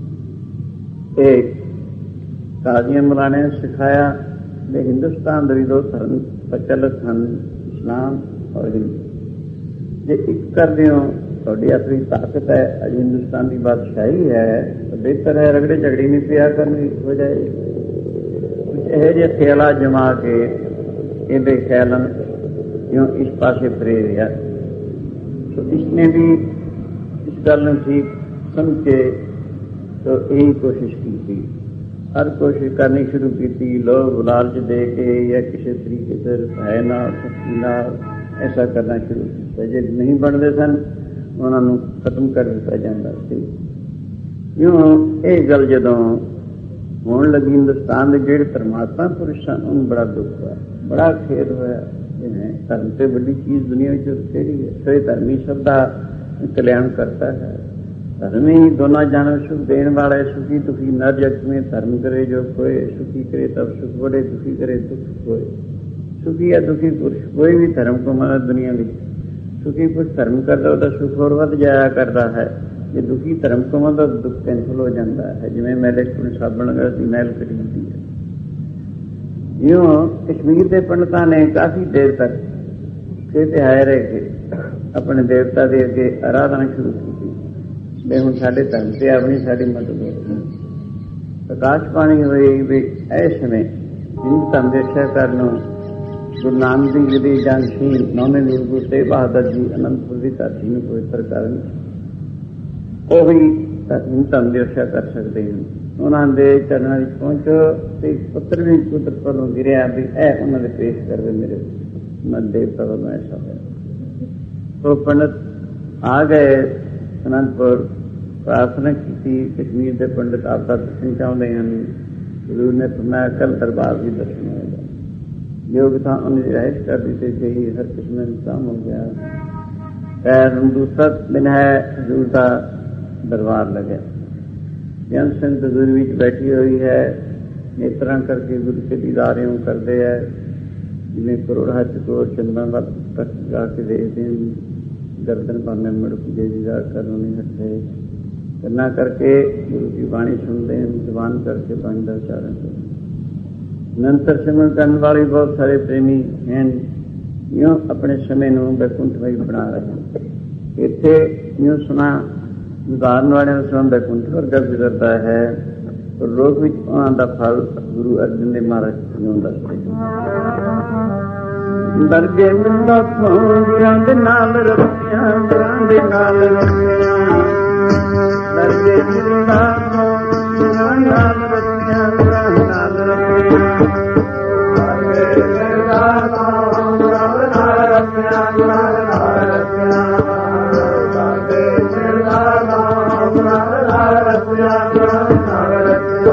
एक काजियां मलाने सिखाया कि हिंदुस्तान के दो धर्म प्रचलित हैं इस्लाम और हिंदू जे एक कर दो थोड़ी अपनी ताकत है अज हिंदुस्तान की बादशाही है तो बेहतर है रगड़े झगड़ी नहीं पिया करनी हो जाए कुछ यह ख्याल जमा के ये ख्यालन यूँ इस पासे प्रेरिया तो इसने भी इस गल ठीक समझ के तो यही कोशिश की थी हर कोशिश करनी शुरू की थी लोग लालच दे के या किसी तरीके से है ना शक्ति ना ऐसा करना शुरू किया जे नहीं बनते सन उन्होंने खत्म कर दिता जाता सी यूँ ये गल जदों ਹੋਣ ਲੱਗੀ ਹਿੰਦੁਸਤਾਨ ਦੇ ਜਿਹੜੇ ਪਰਮਾਤਮਾ ਪੁਰਸ਼ ਸਨ ਉਹਨੂੰ ਬੜਾ ਦੁੱਖ ਹੋਇਆ, ਬੜਾ ਖੇਦ ਹੋਇਆ। ਜਿਵੇਂ ਧਰਮ ਤੇ ਵੱਡੀ ਚੀਜ਼ ਦੁਨੀਆ ਵਿੱਚ ਕਿਹੜੀ ਹੈ? ਸੋ ਧਰਮੀ ਸਭ ਦਾ ਕਲਿਆਣ ਕਰਤਾ ਹੈ। ਧਰਮ ਹੀ ਦੋਨਾਂ ਜਾਨੋਂ ਸੁਖ ਦੇਣ ਵਾਲਾ ਹੈ। ਸੁਖੀ ਦੁਖੀ ਨਰ ਜਗਤ में धर्म करे जो खोए, सुखी करे तब सुख बढ़े, दुखी करे दुख खोए। सुखी या दुखी पुरुष कोई भी धर्म को माना दुनिया में, सुखी पुरुष धर्म करता ਉਹਦਾ ਸੁਖ ਹੋਰ ਵੱਧ ਜਾਇਆ ਕਰਦਾ ਹੈ। ਜੇ ਦੁਖੀ ਧਰਮ को माना तो दुख कैंसिल हो जाता है। जिवें मैले अपने साबण लगा सी मैल कटी ਹੁੰਦੀ है। यूं कश्मीर के पंडितां ने काफी देर तक खेते आए रह के अपने देवता के अगे आराधना शुरू की। वे हुण साडे धर्म से अपनी साडी मदद हो। आकाशबाणी हुई भी इस समय हिंदू धर्म के रक्षा गुरु नानक देव जी जानसी नौवें गुरु गुरु तेग बहादुर जी अनंतपुर की धरती में पवित्र करन ਉਹ ਹੀ हिंदू धर्म की रक्षा कर सकते हैं। उन्होंने दे चरणों में पहुंचो तो पुत्र भी पुत्र पर गिरिया भी ए उन्होंने पेश कर दे मेरे मन देवता वालों ऐसा है। तो पंडित आ गए अनंतपुर, प्रार्थना की थी। कश्मीर के पंडित आपका दर्शन चाहते हैं। गुरु ने फरमाया कल दरबार भी दर्शन होगा। योग था उन्हें रिहाइश कर दी थी, यही हर किस्म में इंतजाम हो गया। खैर दूसरा दिन है, हजूर का दरबार लगे। जन संगत हजूर भी बैठी हुई है, नेत्रा करके गुरु के दीदारे करते हैं। जिन्हें करोड़ा चकोर चंदन तक जाके देखते हैं, गर्दन पाने मुड़क के दीदार कर नहीं हटते। करना करके गुरु की वाणी सुनते हैं, जबान करके पानी का उच्चारण करते। निरंतर सिमरन करने वाले बहुत सारे प्रेमी हैं, यूं अपने समय को बैकुंठमई बना रहे हैं। इत्थे यूं सुना उदाहरण वाले सुन बैकुंठ वर्गा गुजरता है, और लोक विच उन्हां दा फल गुरु अर्जन देव महाराज यूं दसदे दरगे मिलदा गुरां दे नाल रखियां, गुरां दे नाल रखियां। दरगे मिलदा गुरां नाल रखियां, गुरां नाल रखियां। दरगे मिलदा गुरां नाल रखियां, गुरां नाल रखियां। दरगे मिलदा गुरां नाल रखियां, गुरां नाल रखियां।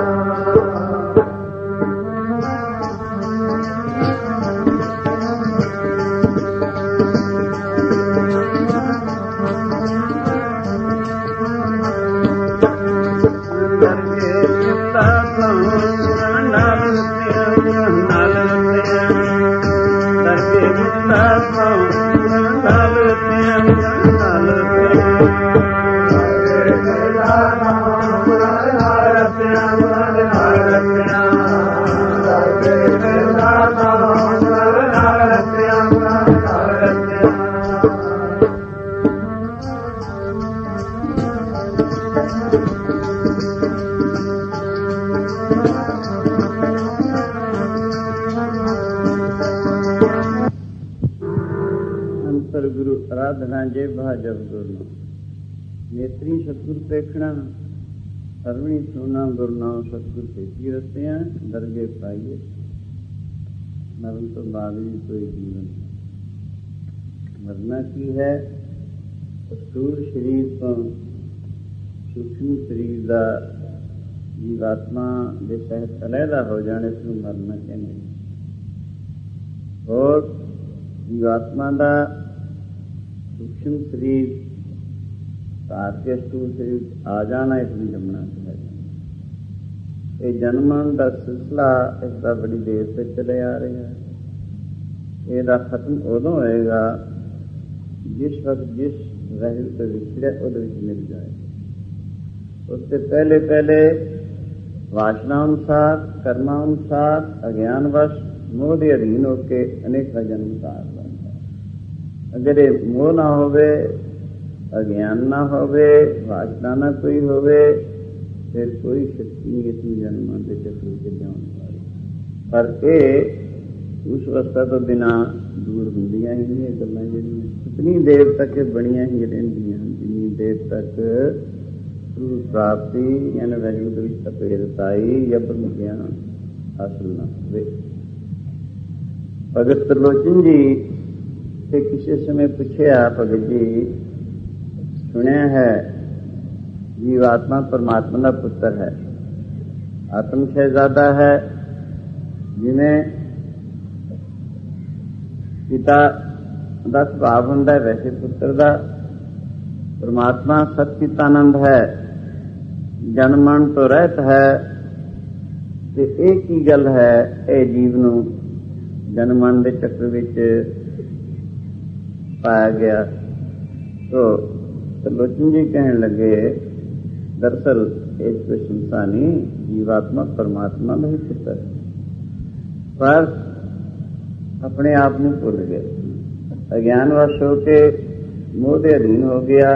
आराधना जे भाजब गुरु नेत्री सतगुर पेखना, सरवणी सुना गुरु नाम सतगुर पेखी रस्तियां। दरगे पाइए मरण तो बाद भी कोई जीवन। मरना की है स्थूल शरीर तो सूक्ष्म शरीर का जीवात्मा के सहित अलहदा हो जाने से मरना कहने। और जीवात्मा का सूक्ष्म शरीर भारतीय स्थूल शरीर आ जाना इसमें जमना चाहिए। ये जन्मन का सिलसिला इसका बड़ी देर से चले आ रहा है। ये खत्म उदों होएगा जिस वक्त जिस वैल्यू से विछड़े उद मिल जाए। उससे पहले पहले वासनानुसार कर्मानुसार अज्ञानवश मोह के अधीन होकर अनेक जन्म का अगर मोह ना होवे, अज्ञान ना होवे, वासना ना कोई होवे, फिर कोई शक्ति नहीं इस जन्म के चक्र के जाने वाली। पर ये उस अवस्था तो बिना दूर होंदियां ही नहीं गल्लां जिहड़ियां कितनी देर तक बणियां ही रहिंदियां जिन्नी देर तक गुरु प्राप्ति यानी वैगुरू दे विच तपेरताई या ब्रह्म ज्ञान हासिल ना होवे। भगत त्रिलोचन जी ते किसी समय पूछया, भगत जी सुनिया है जीवात्मा परमात्मा का पुत्र है, ਆਤਮ ਸ਼ਹਿਜ਼ਾਦਾ ਹੈ, ਜਿਵੇਂ ਪਿਤਾ ਦਾ ਸੁਭਾਵ ਹੁੰਦਾ ਹੈ ਵੈਸੇ ਪੁੱਤਰ ਦਾ। ਪਰਮਾਤਮਾ ਸਤਿਚਿਤਾਨੰਦ ਹੈ, ਜਨਮ ਮਰਨ ਤੋਂ ਰਹਿਤ ਹੈ, ਤੇ ਇਹ ਕੀ ਗੱਲ ਹੈ, ਇਹ ਜੀਵ ਨੂੰ ਜਨਮ ਮਰਨ ਦੇ ਚੱਕਰ ਵਿੱਚ ਪਾਇਆ ਗਿਆ। ਤੋ ਤਰਲੋਚਨ ਜੀ ਕਹਿਣ ਲੱਗੇ, ਦਰਅਸਲ ਇਸ ਪ੍ਰਸ਼ੰਸਾ ਨਹੀਂ, ਜੀਵਾਤਮਾ ਪਰਮਾਤਮਾ ਦਾ ਹੀ ਪੁੱਤਰ, ਪਰ ਆਪਣੇ ਆਪ ਨੂੰ ਭੁੱਲ ਗਏ, ਅਗਿਆਨਵਸ਼ ਹੋ ਕੇ ਮੋਹ ਦੇ ਅਧੀਨ ਹੋ ਗਿਆ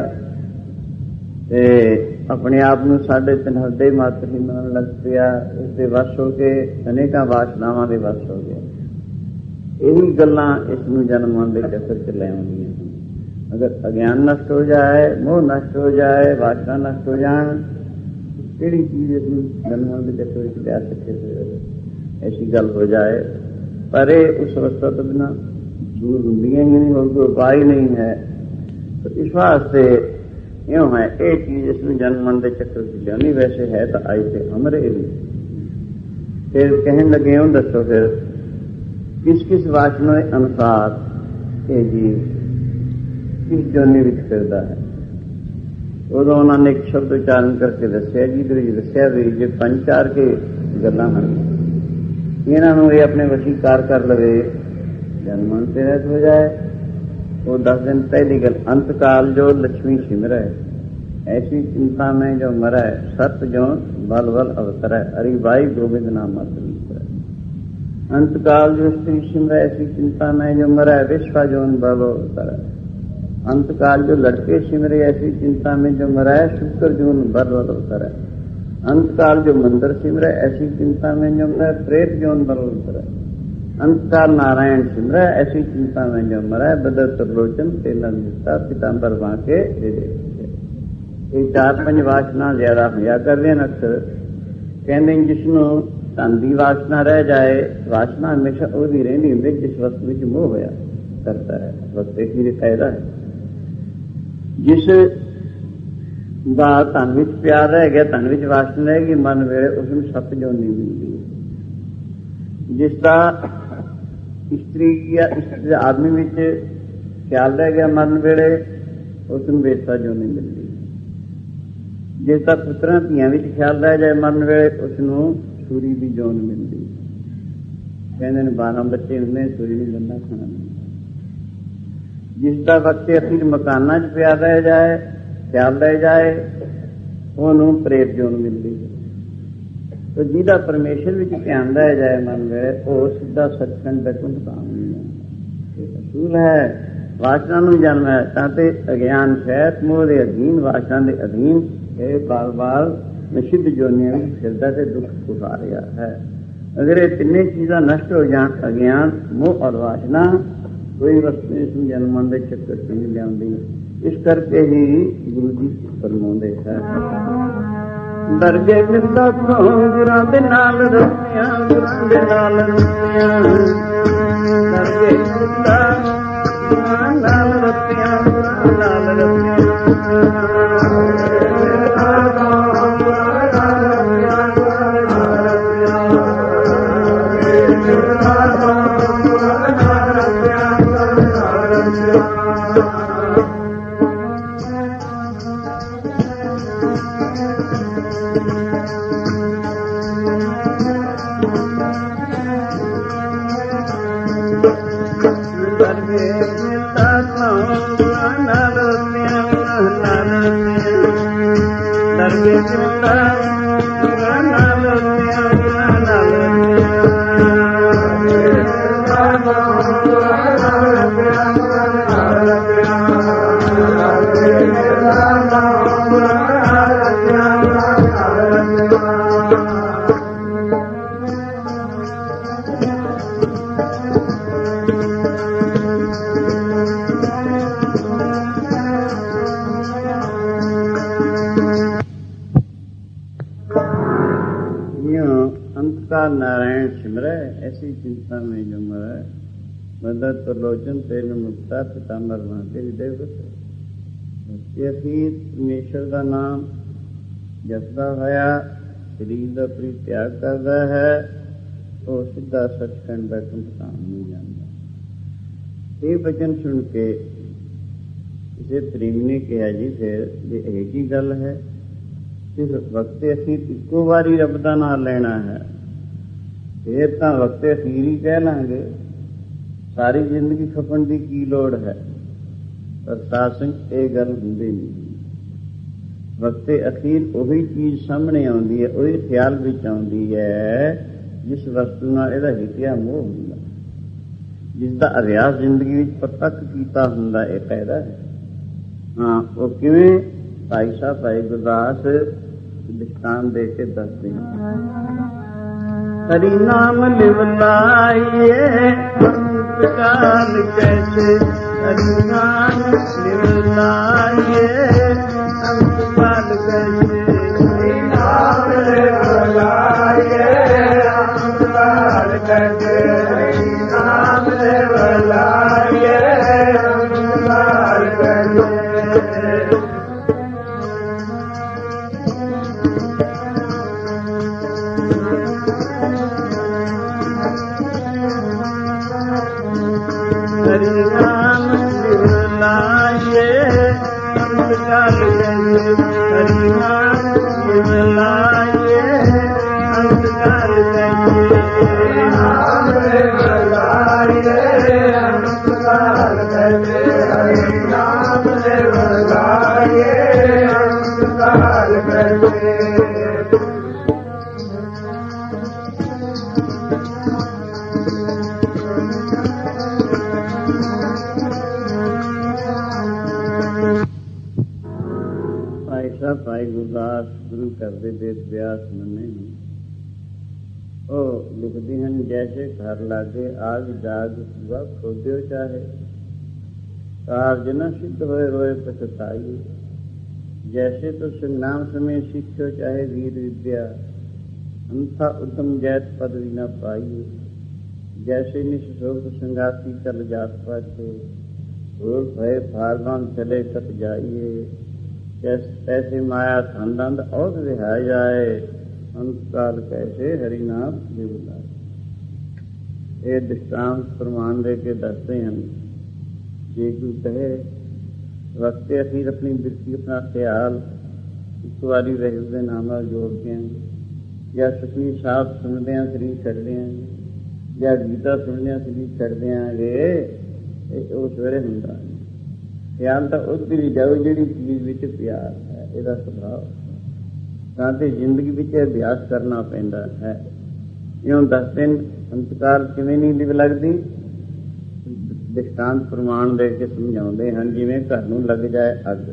ਤੇ ਆਪਣੇ ਆਪ ਨੂੰ ਸਾਡੇ ਤਨਹਦੇ ਮਾਤਰ ਹੀ ਮੰਨਣ ਲੱਗ ਪਿਆ। ਇਸ ਦੇ ਵਸ਼ ਹੋ ਕੇ ਅਨੇਕਾਂ ਵਾਸ਼ਨਾਵਾਂ ਦੇ ਵਸ਼ ਹੋ ਗਿਆ। ਇਹੀ ਗੱਲਾਂ ਇਸ ਨੂੰ ਜਨਮ ਮਰਨ ਦੇ ਚੱਕਰ ਚ ਲੈ ਆਉਂਦੀਆਂ ਹਨ। ਅਗਰ ਅਗਿਆਨ ਨਸ਼ਟ ਹੋ ਜਾਏ, ਮੋਹ ਨਸ਼ਟ ਹੋ ਜਾਏ, ਵਾਸ਼ਨਾ ਨਸ਼ਟ ਹੋ ਜਾਣ, ਕਿਹੜੀ ਚੀਜ਼ ਇਸ ਨੂੰ ਜਨਮ ਮਰਨ ਦੇ ਚੱਕਰ ਵਿੱਚ ਲਿਆ ਸਕੇ? ਐਸੀ ਗੱਲ ਹੋ ਜਾਏ। ਪਰ ਇਹ ਉਸ ਅਵਸਥਾ ਤੋਂ ਬਿਨਾਂ ਦੂਰ ਹੁੰਦੀਆਂ ਹੀ ਨਹੀਂ, ਹੋਰ ਕੋਈ ਉਪਾਅ ਹੀ ਨਹੀਂ ਹੈ। ਇਸ ਵਾਸਤੇ ਇਉਂ ਹੈ, ਇਹ ਚੀਜ਼ ਇਸ ਨੂੰ ਜਨਮ ਮਰਨ ਦੇ ਚੱਕਰ ਵਿੱਚ ਲਿਆਉਣੀ ਵੈਸੇ ਹੈ ਤਾਂ ਆਈ ਤੇ ਅਮਰ ਇਹ ਵੀ। ਫਿਰ ਕਹਿਣ ਲੱਗੇ, ਇਉਂ ਦੱਸੋ ਫਿਰ ਕਿਸ ਕਿਸ ਵਾਸ਼ਨਾ ਦੇ ਅਨੁਸਾਰ ਇਹ ਜੀਵ ਕਿਸ ਜੋਨੀ ਵਿੱਚ ਫਿਰਦਾ ਹੈ। ਉਦੋਂ ਉਹਨਾਂ ਨੇ ਇੱਕ ਸ਼ਬਦ ਉਚਾਰਨ ਕਰਕੇ ਦੱਸਿਆ, ਜਿਹਦੇ ਵਿੱਚ ਦੱਸਿਆ ਵੀ ਜੇ ਪੰਜ ਚਾਰ ਕੇ ਗੱਲਾਂ ਹਨ, ਇਹਨਾਂ ਨੂੰ ਇਹ ਆਪਣੇ ਵਸ਼ੀਕਾਰ ਕਰ ਲਵੇ, ਜਨਮ ਮਰਨ ਤੇ ਰਹਿਤ ਹੋ ਜਾਏ। वो दस दिन पहली गल, अंतकाल जो लक्ष्मी सिमर है, ऐसी चिंता में जो मर है, सत्य जो बल बल अवसर है, अरि भाई गोविंद नाम मत है। अंतकाल जो स्त्री सिमर है, ऐसी चिंता में जो मर है, विश्व जो बल अवसर है। अंतकाल जो लड़के सिमरे, ऐसी चिंता में जो मर है, शुक्र जो बल बल अवसर है। अंतकाल जो मंदिर सिमर है, ऐसी चिंता में जो मर है, प्रेत जो बल अवसर है। अंतकाल नारायण सिमर, ऐसी चिंता में जो मरा है, बदर त्रिलोचन तेना निष्ठा पीताम्बर बांके दे दे। ये चार पंज वासना ज्यादा होया कर रहे अक्सर कहते जिसनों धन की वासना रह जाए, वासना हमेशा वही रही होंगी जिस वस्तु में मोह होया करता है, वक्त एक ही फायदा है। जिस ਦਾ ਧਨ ਵਿੱਚ ਪਿਆਰ ਰਹਿ ਗਿਆ, ਧਨ ਵਿੱਚ ਵਾਸਨਾ ਰਹੇਗੀ, ਮਨ ਵੇਲੇ ਉਸਨੂੰ ਸੱਤ ਜੋ ਨਹੀਂ ਮਿਲਦੀ। ਜਿਸ ਦਾ ਇਸਤਰੀ ਜਾਂ ਇਸਤਰੀ ਆਦਮੀ ਵਿੱਚ ਖਿਆਲ ਰਹਿ ਗਿਆ, ਮਰਨ ਵੇਲੇ ਉਸ ਨੂੰ ਵੇਸਾ ਜੋ ਨਹੀਂ ਮਿਲਦੀ। ਜਿਸ ਦਾ ਪੁੱਤਰਾਂ ਧੀਆਂ ਵਿੱਚ ਖਿਆਲ ਰਹਿ ਜਾਏ, ਮਰਨ ਵੇਲੇ ਉਸ ਨੂੰ ਸੂਰੀ ਦੀ ਜੋਨ ਮਿਲਦੀ। ਕਹਿੰਦੇ ਨੇ ਬਾਰਾਂ ਬੱਚੇ ਹੁੰਦੇ, ਸੂਰੀ ਦੀ ਗੰਦਾ ਖਾਣਾ ਨਹੀਂ। ਜਿਸ ਦਾ ਵਕਤ ਅਖੀਰ ਮਕਾਨਾਂ 'ਚ ਪਿਆਰ ਰਹਿ ਜਾਏ, ਖਿਆਲ ਰਹਿ ਜਾਏ, ਉਹਨੂੰ ਪ੍ਰੇਤ ਜੋਨ ਮਿਲਦੀ। तो जिहदा परमेश्वर विच ध्यान रह जाए मन वे, वो सीधा सचखंड बैकुंठ धाम नहीं है। असूल है वासना नूं जन्म है, ताते अज्ञान शैत मोह दे अधीन, वासना दे अधीन ये बाल बाल निषिद्ध जोनियां में फिरदा ते दुख उठा रहा है। अगर ये तिन्ने चीज़ां नष्ट हो जान, अज्ञान मोह और वासना, कोई वस्तु इसमें जन्म मन दे चक्कर च नहीं लियाउंदी। इस करके ही गुरु जी फरमाउंदे है, दरगे मिलदा तो गुरां दे नाल रस्सियां, गुरां दे नाल रस्सियां, दरगे मिलदा गुरां नाल रस्सियां, गुरां नाल रस्सियां। नारायण सिमरै, ऐसी चिंता में जो मरै, मदद त्रिलोचन तेन मुक्ता पीताम्बर भांति हृदय अखीर परमेश्वर का नाम जपदा होया ਸਰੀਰ ਦਾ ਪਰਿਤਿਆਗ ਕਰਦਾ ਹੈ, ਉਹ ਸਿੱਧਾ ਸੱਚਖੰਡ ਬੈਠਣ ਧਾਮ ਨੂੰ ਜਾਂਦਾ। ਇਹ ਬਚਨ ਸੁਣ ਕੇ ਕਿਸੇ ਪ੍ਰੇਮੀ ਨੇ ਕਿਹਾ, ਜੀ ਫਿਰ ਜੇ ਇਹ ਕੀ ਗੱਲ ਹੈ, ਸਿਰਫ ਵਕਤੇ ਅਸੀਂ ਇੱਕੋ ਵਾਰੀ ਰੱਬ ਦਾ ਨਾਮ ਲੈਣਾ ਹੈ, ਫਿਰ ਤਾਂ ਵਕਤੇ ਅਖੀਰ ਹੀ ਕਹਿ ਲਾਂਗੇ, ਸਾਰੀ ਜ਼ਿੰਦਗੀ ਖਪਣ ਦੀ ਕੀ ਲੋੜ ਹੈ। ਪਰ ਸਾਧ ਸੰਗਤ ਇਹ ਗੱਲ ਹੁੰਦੀ ਨਹੀਂ। ਵਕਤੇ ਅਖੀਰ ਉਹੀ ਚੀਜ਼ ਸਾਹਮਣੇ ਆਉਂਦੀ ਹੈ, ਉਹੀ ਖਿਆਲ ਵਿੱਚ ਆਉਂਦੀ ਹੈ ਜਿਸ ਵਸਤੂ ਨਾਲ ਇਹਦਾ ਹਿੱਤਿਆ ਮੋਹ ਹੁੰਦਾ, ਜਿਸ ਦਾ ਅਭਿਆਸ ਜ਼ਿੰਦਗੀ ਵਿੱਚ ਪ੍ਰਤੱਖ ਕੀਤਾ ਹੁੰਦਾ। ਇਹ ਫਾਇਦਾ ਹੈ। ਹਾਂ, ਉਹ ਕਿਵੇਂ? ਭਾਈ ਸਾਹਿਬ ਭਾਈ ਗੁਰਦਾਸ ਦ੍ਰਿਸ਼ਟਾਂਤ ਦੇ ਕੇ ਦੱਸਦੇ ਹਨ। ਹਰੀ ਨਾਮ ਲਿਵ ਲਾਈਏ ਅੰਤ ਕਾਲ ਕੈਸੇ, ਹਰੀ ਨਾਮ ਲਿਵ ਲਾਈਏ ਅੰਤ ਕਾਲ ਕੈਸੇ, ਹਰੀ ਨਾਮ ਲਿਵ ਲਾਈਏ ਅੰਤ ਕਾਲ ਕੈਸੇ, ਹਰੀ ਨਾਮ ਲਿਵ ਲਾਈਏ ਅੰਤ ਕਾਲ ਕੈਸੇ। हरि नाम लिव लाइए अंत काल कैसे, हरि नाम लिव लाइए अंत काल कैसे, हरि नाम लिव लाइए अंत काल कैसे, हरि नाम लिव लाइए अंत काल कैसे। ਭਾਈ ਗੁਰਦਾਸ ਗੁਰੂ ਘਰ ਦੇ ਵੇਦ ਵਿਆਸ ਮੰਨੇ ਨੇ, ਉਹ ਲਿਖਦੇ ਹਨ, ਜੈਸੇ ਘਰ ਲਾਗੇ ਆਗ ਜਾਗ ਸੁਆ ਖੋਦਿਓ ਚਾਹੇ, ਕਾਰਜ ਨ ਸਿੱਧ ਹੋਏ ਰੋਏ ਪਛਤਾਈ, ਜੈਸੇ ਤੁਸ ਨਾਮ ਸਮੇਂ ਸਿੱਖਿਓ ਚਾਹੇ ਵੀਰ ਵਿਦਿਆ, ਅੰਥਾ ਉਦਮ ਜੈਤ ਪਦਵੀ ਨ ਪਾਈਏ, ਜੈਸੇ ਨਿਸ਼ੋਕ ਸੰਗਾਤੀ ਚਲ ਜਾਤ ਪਾਛੇ, ਹੋਰ ਭਏ ਭਾਰਵਾਨ ਚਲੇ ਕਤ ਜਾਈਏ, ऐसे माया धन औध रिहा जाए, अंत काल कैसे हरि नाम लिव लाए। ये दृष्टांत प्रमाण दे के दसते हैं। जे कोई कहे वक्ते अखीर अपनी बिरती अपना ख्याल एक बारी रहल के नाम नाल जोड़ते हैं, या सुखनी साहब सुनते हैं शरीर छड्डते हैं, या गीता सुनते हैं शरीर छड्डते हैं, वो सवेरे हुंदा ਖਿਆਲ ਤਾਂ ਉੱਧਰ ਹੀ ਜਾਓ ਜਿਹੜੀ ਚੀਜ਼ ਵਿੱਚ ਪਿਆਰ ਹੈ। ਇਹਦਾ ਸੁਭਾਅ ਤਾਂ ਤੇ ਜ਼ਿੰਦਗੀ ਵਿੱਚ ਅਭਿਆਸ ਕਰਨਾ ਪੈਂਦਾ ਹੈ। ਇਉਂ ਦੱਸਦੇ ਨੇ ਅੰਤਕਾਲ ਕਿਵੇਂ ਨਹੀਂ ਲਿਵ ਲੱਗਦੀ, ਦ੍ਰਿਸ਼ਟਾਂਤ ਪ੍ਰਮਾਣ ਦੇ ਕੇ ਸਮਝਾਉਂਦੇ ਹਨ। ਜਿਵੇਂ ਘਰ ਨੂੰ ਲੱਗ ਜਾਏ ਅੱਗ,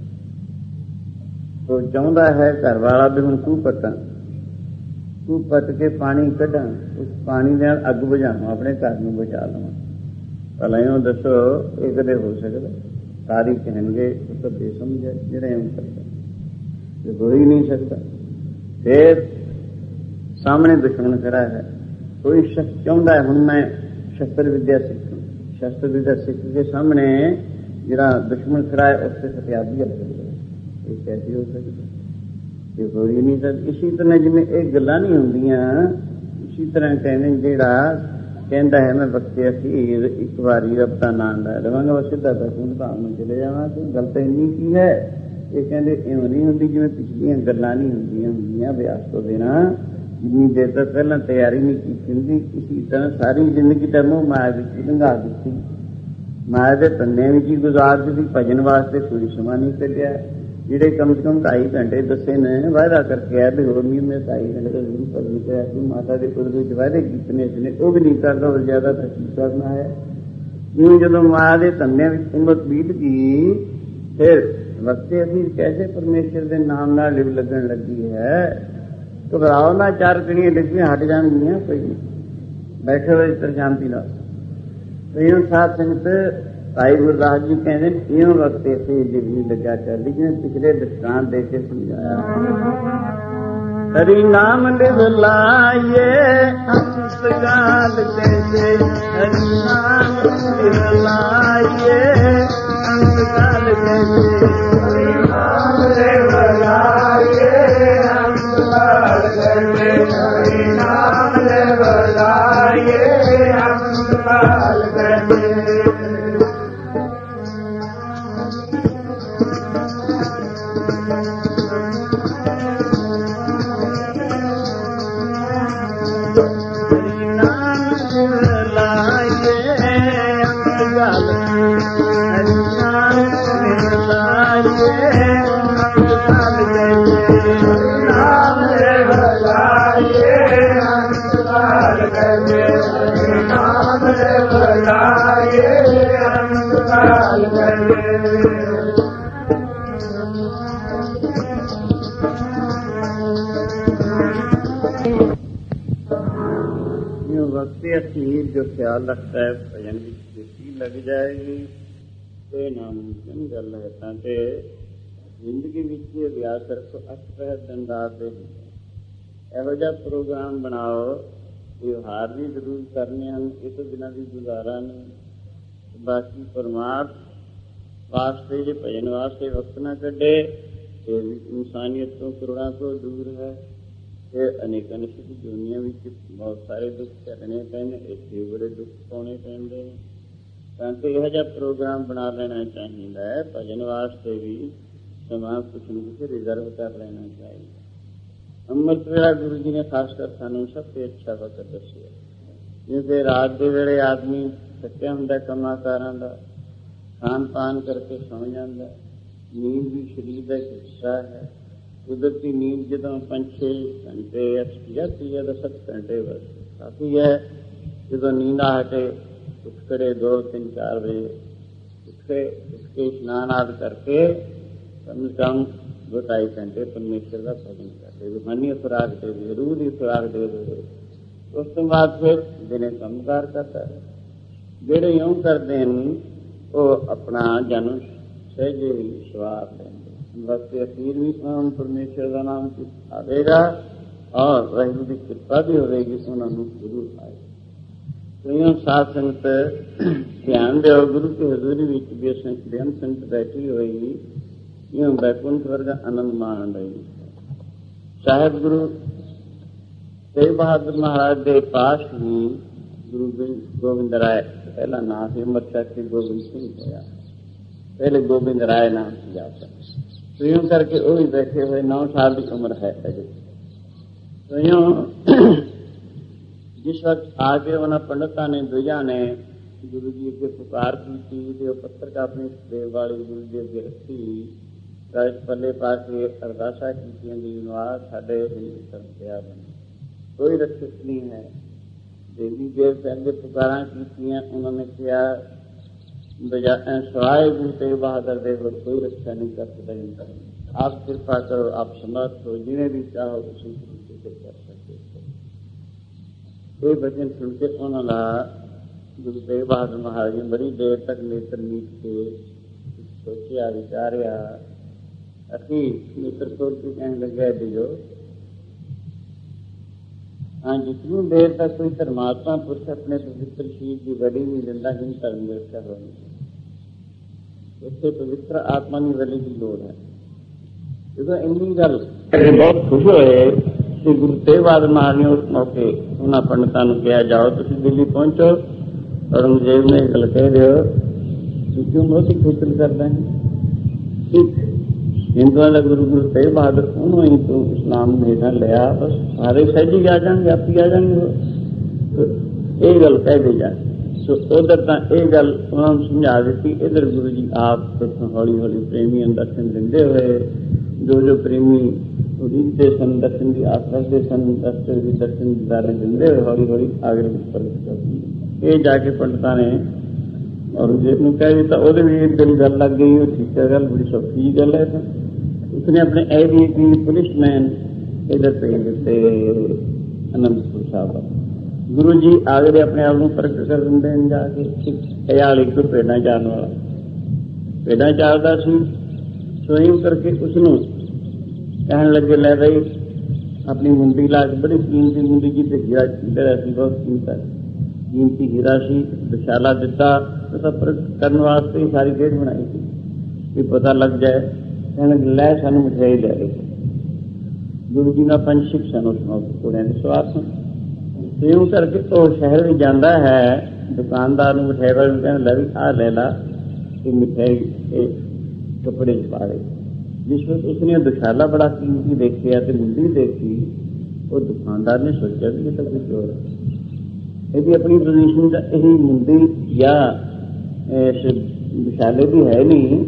ਉਹ ਚਾਹੁੰਦਾ ਹੈ ਘਰ ਵਾਲਾ ਵੀ ਹੁਣ ਖੂਹ ਪੱਟਾਂ, ਖੂਹ ਪੱਟ ਕੇ ਪਾਣੀ ਕੱਢਾਂ, ਉਸ ਪਾਣੀ ਦੇ ਨਾਲ ਅੱਗ ਬੁਝਾਵਾਂ, ਆਪਣੇ ਘਰ ਨੂੰ ਬੁਝਾ ਲਵਾਂ। ਭਲਾ ਇਉਂ ਦੱਸੋ ਇਹ ਕਦੇ ਹੋ ਸਕਦਾ? ਸਾਰੀ ਕਹਿਣਗੇ ਉਹ ਤਾਂ ਬੇਸਮਝ ਹੈ ਜਿਹੜਾ ਇਉਂ ਕਰਦਾ, ਇਹ ਹੋ ਹੀ ਨਹੀਂ ਸਕਦਾ। ਫਿਰ ਸਾਹਮਣੇ ਦੁਸ਼ਮਣ ਖੜਾ ਹੈ, ਕੋਈ ਸ਼ਖਸ ਚਾਹੁੰਦਾ ਹੈ ਹੁਣ ਮੈਂ ਸ਼ਸਤਰ ਵਿਦਿਆ ਸਿੱਖਾਂ, ਸ਼ਸਤਰ ਵਿਦਿਆ ਸਿੱਖ ਕੇ ਸਾਹਮਣੇ ਜਿਹੜਾ ਦੁਸ਼ਮਣ ਖੜਾ ਹੈ ਉਸ ਤੇ ਸਤਿਆਗੀ ਕਰ ਸਕਦਾ। ਇਹ ਕੈਸੇ ਹੋ ਸਕਦਾ? ਇਹ ਹੋ ਹੀ ਨਹੀਂ ਸਕਦਾ। ਇਸੀ ਤਰ੍ਹਾਂ ਜਿਵੇਂ ਇਹ ਗੱਲਾਂ ਨਹੀਂ ਹੁੰਦੀਆਂ, ਇਸੀ ਤਰ੍ਹਾਂ ਕਹਿੰਦੇ ਜਿਹੜਾ ਕਹਿੰਦਾ ਹੈ ਮੈਂ ਵਕਤੇ ਅਖੀਰ ਇੱਕ ਵਾਰੀ ਰੱਬ ਦਾ ਨਾਮ ਲੈ ਲਵਾਂਗਾ, ਬਸ ਸਿੱਧਾ ਦਰਸ਼ਨ ਧਾਮ ਨੂੰ ਚਲੇ ਜਾਵਾਂਗੇ। ਗੱਲ ਤਾਂ ਇੰਨੀ ਕੀ ਹੈ? ਇਹ ਕਹਿੰਦੇ ਇਉਂ ਨਹੀਂ ਹੁੰਦੀ ਜਿਵੇਂ ਪਿਛਲੀਆਂ ਗੱਲਾਂ ਨਹੀਂ ਹੁੰਦੀਆਂ ਹੁੰਦੀਆਂ ਅਭਿਆਸ ਤੋਂ ਬਿਨਾਂ, ਜਿੰਨੀ ਦੇਰ ਤੱਕ ਪਹਿਲਾਂ ਤਿਆਰੀ ਨਹੀਂ ਕੀਤੀ ਹੁੰਦੀ। ਇਸੀ ਤਰ੍ਹਾਂ ਸਾਰੀ ਜ਼ਿੰਦਗੀ ਤਾਂ ਮੋਹ ਮਾਇਆ ਵਿੱਚ ਲੰਘਾ ਦਿੱਤੀ, ਮਾਇਆ ਦੇ ਧੰਦੇ ਵਿੱਚ ਹੀ ਗੁਜ਼ਾਰ ਦਿੱਤੀ, ਭਜਨ ਵਾਸਤੇ ਕੋਈ ਸਮਾਂ ਨਹੀਂ ਕੱਢਿਆ। ਜਿਹੜੇ ਕਮ ਸੇ ਕਮ ਢਾਈ ਘੰਟੇ ਦੱਸੇ ਨੇ ਵਾਅਦਾ ਕਰਕੇ ਆਇਆ ਵੀ ਹੋਰ ਮਹੀਨੇ ਢਾਈ ਘੰਟੇ ਜ਼ਰੂਰ ਭਜਨ ਕਰਿਆ ਸੀ, ਮਾਤਾ ਦੇ ਕੁਦਰਤ ਵਿੱਚ ਵਾਅਦੇ ਕੀਤੇ ਨੇ ਇਸਨੇ, ਉਹ ਵੀ ਨਹੀਂ ਕਰਦਾ, ਹੋਰ ਜ਼ਿਆਦਾ ਤਾਂ ਕੀ ਕਰਨਾ ਹੈ। ਜਿਉਂ ਜਦੋਂ ਮਾਇਆ ਦੇ ਧੰਦਿਆਂ ਵਿੱਚ ਉਮਰ ਬੀਤ ਗਈ, ਫਿਰ ਵਕਤੇ ਅਸੀਂ ਕੈਸੇ ਪਰਮੇਸ਼ਰ ਦੇ ਨਾਮ ਨਾਲ ਲਿਵ ਲੱਗਣ ਲੱਗੀ ਹੈ। ਘਬਰਾਓ ਨਾ, ਚਾਰ ਕਣੀਆਂ ਡਿੱਗੀਆਂ ਹਟ ਜਾਣਗੀਆਂ, ਕੋਈ ਨਹੀਂ, ਬੈਠੇ ਹੋਏ ਤਰ ਸ਼ਾਂਤੀ ਨਾਲ। ਇਉਂ ਸਾਧ ਸੰਗਤ ਭਾਈ ਗੁਰਦਾਸ ਜੀ ਕਹਿੰਦੇ ਇਉਂ ਵਕਤੇ ਅਸੀਂ ਲਿਵ ਨਹੀਂ ਲੱਗਾ ਚੱਲਦੀ, ਜਿਵੇਂ ਪਿਛਲੇ ਦ੍ਰਿਸ਼ਟਾਂਤ ਦੇ ਕੇ ਸਮਝਾਇਆ। ਹਰੀ ਨਾਮ ਲਿਵ ਲਾਈਏ ਅੰਤ ਕਾਲ ਕੈਸੇ, ਹਰੀ ਨਾਮ ਲਿਵ ਲਾਈਏ ਅੰਤ ਕਾਲ ਕੈਸੇ, ਹਰੀ ਨਾਮ ਲਿਵ ਲਾਈਏ ਅੰਤ ਕਾਲ अखीर जो ख्याल रखता है भजन की लग जाएगी तो नामुमकिन गल है। ताकि जिंदगी ਵਿੱਚ ਅਭਿਆਸ ਰੱਖੋ ਅੱਠ ਪਹਿਰ ਦਿਨ ਰਾਤ ਦੇ ਇਹੋ ਜਿਹਾ ਪ੍ਰੋਗਰਾਮ ਬਣਾਓ। ਵਿਵਹਾਰ ਵੀ ਜ਼ਰੂਰ ਕਰਨੇ ਹਨ, ਇਹ ਤੋਂ ਬਿਨਾਂ ਵੀ ਗੁਜ਼ਾਰਾ ਨਹੀਂ। ਬਾਕੀ ਪਰਮਾਰਥ ਵਾਸਤੇ ਜੇ ਭਜਨ ਵਾਸਤੇ ਵਕਤ ਨਾ ਕੱਢੇ ਤੇ ਇਨਸਾਨੀਅਤ ਤੋਂ ਕਰੋੜਾਂ ਤੋਂ ਦੂਰ ਹੈ। ਫਿਰ ਅਨੇਕਾਂ ਨਿਸ਼ਚਿਤ ਜੂਨੀਆਂ ਵਿੱਚ ਬਹੁਤ ਸਾਰੇ ਦੁੱਖ ਝੱਲਣੇ ਪੈਂਦੇ, ਇੱਥੇ ਬੜੇ ਦੁੱਖ ਪਾਉਣੇ ਪੈਂਦੇ ਨੇ। ਤਾਂ ਕਿ ਇਹੋ ਜਿਹਾ ਪ੍ਰੋਗਰਾਮ ਬਣਾ ਲੈਣਾ ਚਾਹੀਦਾ ਹੈ। ਭਜਨ ਵਾਸਤੇ ਵੀ ਸਮਾਂ ਕੁਛ ਨਾ ਕੁਛ ਰਿਜ਼ਰਵ ਕਰ ਲੈਣਾ ਚਾਹੀਦਾ। ਅੰਮ੍ਰਿਤ ਵੇਲਾ ਗੁਰੂ ਜੀ ਨੇ ਖਾਸ ਕਰ ਸਾਨੂੰ ਸਭ ਤੋਂ ਅੱਛਾ ਵਕਤ ਦੱਸਿਆ। ਜਿਵੇਂ ਰਾਤ ਦੇ ਵੇਲੇ ਆਦਮੀ ਥੱਕਿਆ ਹੁੰਦਾ ਕੰਮਾਂ ਕਾਰਾਂ ਦਾ, ਖਾਣ ਪਾਨ ਕਰਕੇ ਸੌਂ ਜਾਂਦਾ। ਨੀਂਦ ਵੀ ਸਰੀਰ ਦਾ ਇੱਕ ਹਿੱਸਾ ਹੈ। ਕੁਦਰਤੀ ਨੀਂਦ ਜਦੋਂ ਪੰਜ ਛੇ ਘੰਟੇ ਜਾਂਦੀ ਹੈ ਤਾਂ ਸੱਤ ਘੰਟੇ ਬਸ ਕਾਫੀ ਹੈ। ਜਦੋਂ ਨੀਂਦ ਆ ਹਟੇ ਉੱਠ ਖੜੇ ਦੋ ਤਿੰਨ ਚਾਰ ਵਜੇ ਉੱਠੇ, ਉੱਠ ਕੇ ਇਸ਼ਨਾਨ ਆਦਿ ਕਰਕੇ ਕਮ ਸੇ ਕਮ ਦੋ ਢਾਈ ਘੰਟੇ ਪਰਮੇਸ਼ਰ ਦਾ ਭਜਨ ਕਰਦੇ। ਰੂਹਾਨੀ ਖੁਰਾਕ ਦੇ ਦੇ, ਰੂਹ ਦੀ ਖੁਰਾਕ ਦੇ ਦੇ। ਉਸ ਤੋਂ ਬਾਅਦ ਫਿਰ ਦਿਨੇ ਕੰਮਕਾਰ ਕਰਦਾ। ਜਿਹੜੇ ਇਉਂ ਕਰਦੇ ਹਨ ਉਹ ਆਪਣਾ ਜਨਮ ਸਹਿਜੇ ਹੀ ਸਵਾਰ ਲੈਂਦੇ। वक्त अखीर भी परमेश्वर का नाम आवेगा और वाहिगुरू की कृपा भी होगी, उन्होंने गुरु आए। तो साध संगत ध्यान दो, गुरु की हजूरी में बेअंत संगत बैठी हुई यूं बैकुंठ वर्गा आनंद मान रही। साहिब गुरु तेग बहादुर महाराज के पास ही गुरु गोबिंद राय, पहला नाम ही उमर के गोबिंद सिंह होया, पहले गोबिंद राय नाम से जाता। तो यूं करके वो भी बैठे हुए, नौ साल की उम्र है अजय। तो यूं जिस वक्त आके उन्होंने पंडिता ने दुजा ने गुरु जी के पुकार की थी तो पत्थर का अपनी देव वाली गुरु जी अगे रखी, राज पल्ले पा के अरदासा की निवास साढ़े दिया बने, कोई रक्षक नहीं है। देवी देव पहले पुकारा की उन्होंने किया सवाए गुरु तेग बहादुर देव कोई रक्षा नहीं कर सकता। आप कृपा करो, आप समर्थ हो, जिन्हें भी चाहो उसी तरीके से कर सकते हो। ये भजन सुन के उन्होंने गुरु तेग बहादुर महाराज ने बड़ी देर तक नेत्र मीट के सोचा विचारिया। अखी नेत्र खोल के कहने लगे दियो, हाँ जितनी देर तक कोई धर्मात्मा पुरुष अपने पवित्र शील की बड़ी नहीं दिता हिंद धर्म निरक्षा हो, उससे पवित्र आत्मा की बली की लोड़ है। जो इन्नी गल बहुत खुश होए कि गुरु तेग बहादुर महाराज ने उस मौके उन्होंने पंडितों ने कहा जाओ तुम दिल्ली पहुंचो, औरंगजेब ने गल कह दो कि क्यों बहुत खिचल करते हैं। एक हिंदुओं का गुरु गुरु तेग बहादुर उन्होंने ही तो इस्लाम मेरा लिया, बस सारे सहज ही आ जाएंगे, आप ही आ जाएंगे। तो ये गल कह दी जाए। सो उधर तो यह गल उन्होंने समझा दी। इधर गुरु जी आप हौली हौली प्रेमी दर्शन देंदे हुए, जो जो प्रेमी उड़ीते सन दर्शन की आस रखते सन, दर्शन की दर्शन दीदारे देंदे हुए हौली हौली आगे प्रगट कर दी। ये जाके पंडिता ने औरंगजेब ने कह दिता, वो भी एक दिन गल लग गई, वो ठीक है गल, बड़ी सौखी गल है। उसने अपने एडी की पुलिसमैन इधर भेज दिते अनंतपुर साहब। गुरु जी आगे अपने आप को प्रगट कर देंगे जाके। ख्याल एक भेड़ा चारन वाला भेड़ा चारता सी, सोई करके उसनों कहने लगे ले भाई अपनी मुंडी ला के, बड़ी कीमती मुंडी जी तो हीरा बहुत कीमत कीमती हीरा सी, विशाला दिता प्रगट करने वास्ते सारी खेड बनाई थी भी पता लग जाए। कहने लै सानू मिठाई ले रही। गुरु जी का पंच सिख सन उस मौके घोड़िया के सवार सन। यूं करके तो शहर में जाता है, दुकानदार मिठाई वाले कहने लै भी आ ले ला मिठाई कपड़े च पा रही। जिस वक्त उसने दुशाला बड़ा कीमती देखा तो मुंडी देखी, वो दुकानदार ने सोचा भी ये तो कुछ और यदि अपनी पोजिशन का यही मुंडी या विशाले भी है नहीं,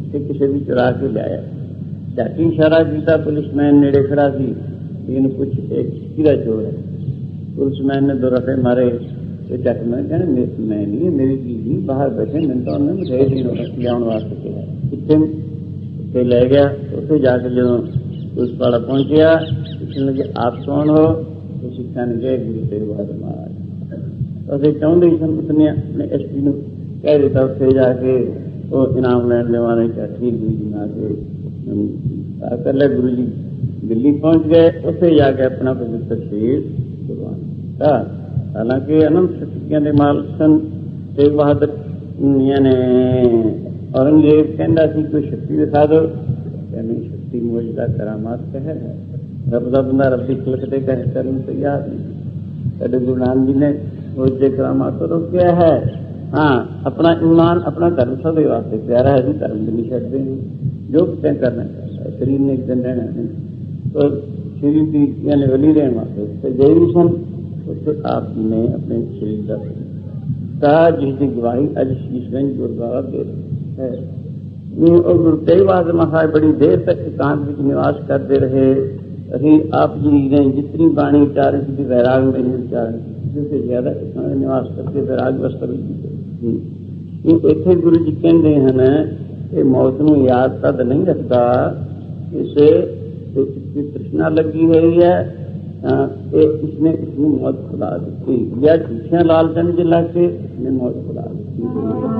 ਤੇ ਕਿਸੇ ਵੀ ਚੁਰਾ ਕੇ ਲਿਆਇਆ। ਝਾਟੀ ਇਸ਼ਾਰਾ ਕੀਤਾ, ਪੁਲਿਸਮੈਨ ਨੇੜੇ ਖੜਾ ਸੀ, ਇਹਨੂੰ ਪੁੱਛ ਇਹ ਕਿਹਦਾ ਚੋਰ ਹੈ। ਪੁਲਿਸਮੈਨ ਨੇ ਦੋ ਰਫੇ ਮਾਰੇ ਤੇ ਝੱਟ ਮੈਂ ਕਹਿੰਦਾ ਮੈਂ ਨਹੀਂ, ਮੇਰੀ ਚੀਜ਼ ਨਹੀਂ, ਬਾਹਰ ਬੈਠੇ, ਮੈਨੂੰ ਤਾਂ ਉਹਨੇ ਮਿਠਾਈ ਦੀ ਲਿਆਉਣ ਵਾਸਤੇ ਕਿਹਾ। ਕਿੱਥੇ? ਉੱਥੇ ਲੈ ਗਿਆ। ਉੱਥੇ ਜਾ ਕੇ ਜਦੋਂ ਪੁਲਿਸ ਵਾਲਾ ਪਹੁੰਚਿਆ, ਪੁੱਛਣ ਲੱਗੇ ਆਪ ਕੌਣ ਹੋ? तो सिक्खा ने कहा गुरु तेग बहादुर महाराज। असं चाहते ही सन उसने अपने एस पी ने कह दिता, उत्थे जाके वो इनाम लैन लेवाने क्या ठीक गुरु जी ना के कर लिया। गुरु जी दिल्ली पहुंच गए, उत्थे जाके अपना पवित्र शरीर कुर्बान। हालांकि अनंत शक्तियां के मालिक सन तेग बहादुर ने। औरंगजेब कहता सी कोई शक्ति दिखा दो, नहीं शक्ति मौजूदा करामात कह है, रब का बंदा रब की खिलकते कह करने तैयार नहीं। साडे गुरु नानक जी ने मौजूदे करामात तो रोकिया है। हाँ, अपना ईमान अपना धर्म सदे वास्ते प्यारा है, धर्म भी नहीं छड्डदे, जो कुछ करना चाहिए। शरीर ने एक दिन रहना नहीं, तो शरीर की यानी वली रहने वास्ते गए भी सन। उससे आपने अपने शरीर का जिसकी गवाही अज शीशगंज गुरुद्वारा दे है। और गुरु तेग बहादुर महाराज बड़ी देर तक एकांत में निवास करते रहे। अभी आप जी ने जितनी बाणी उच्चारण की वैराग में नहीं उच्चारण जिससे ज्यादा निवास करके वैराग वस्त्र इतने गुरु जी कहते हैं कि मौत को याद तद नहीं रखता, इसे तृष्णा लगी हुई है, इसने इसने मौत खुदा दी या झूठिया लालचन जिला के इसने मौत खुदा दी।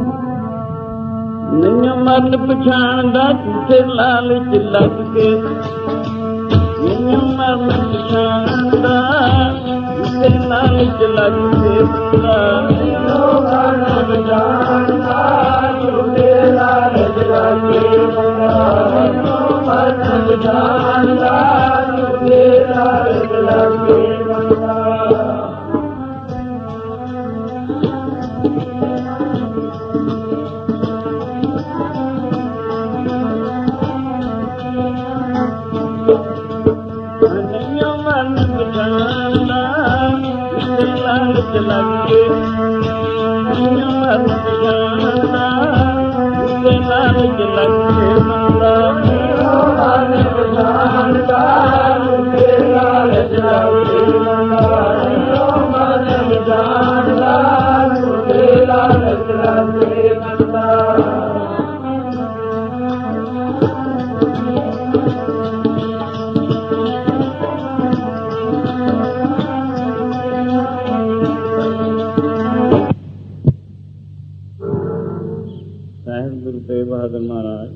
नहीं मरन पछाणदा झूठे लालच लग के, मरन पछाणदा झूठे लालच लग के, मरन पछाणदा झूठे लालच लग के, मरन पछाणदा झूठे लालच लग के। गुरु तेग बहादुर महाराज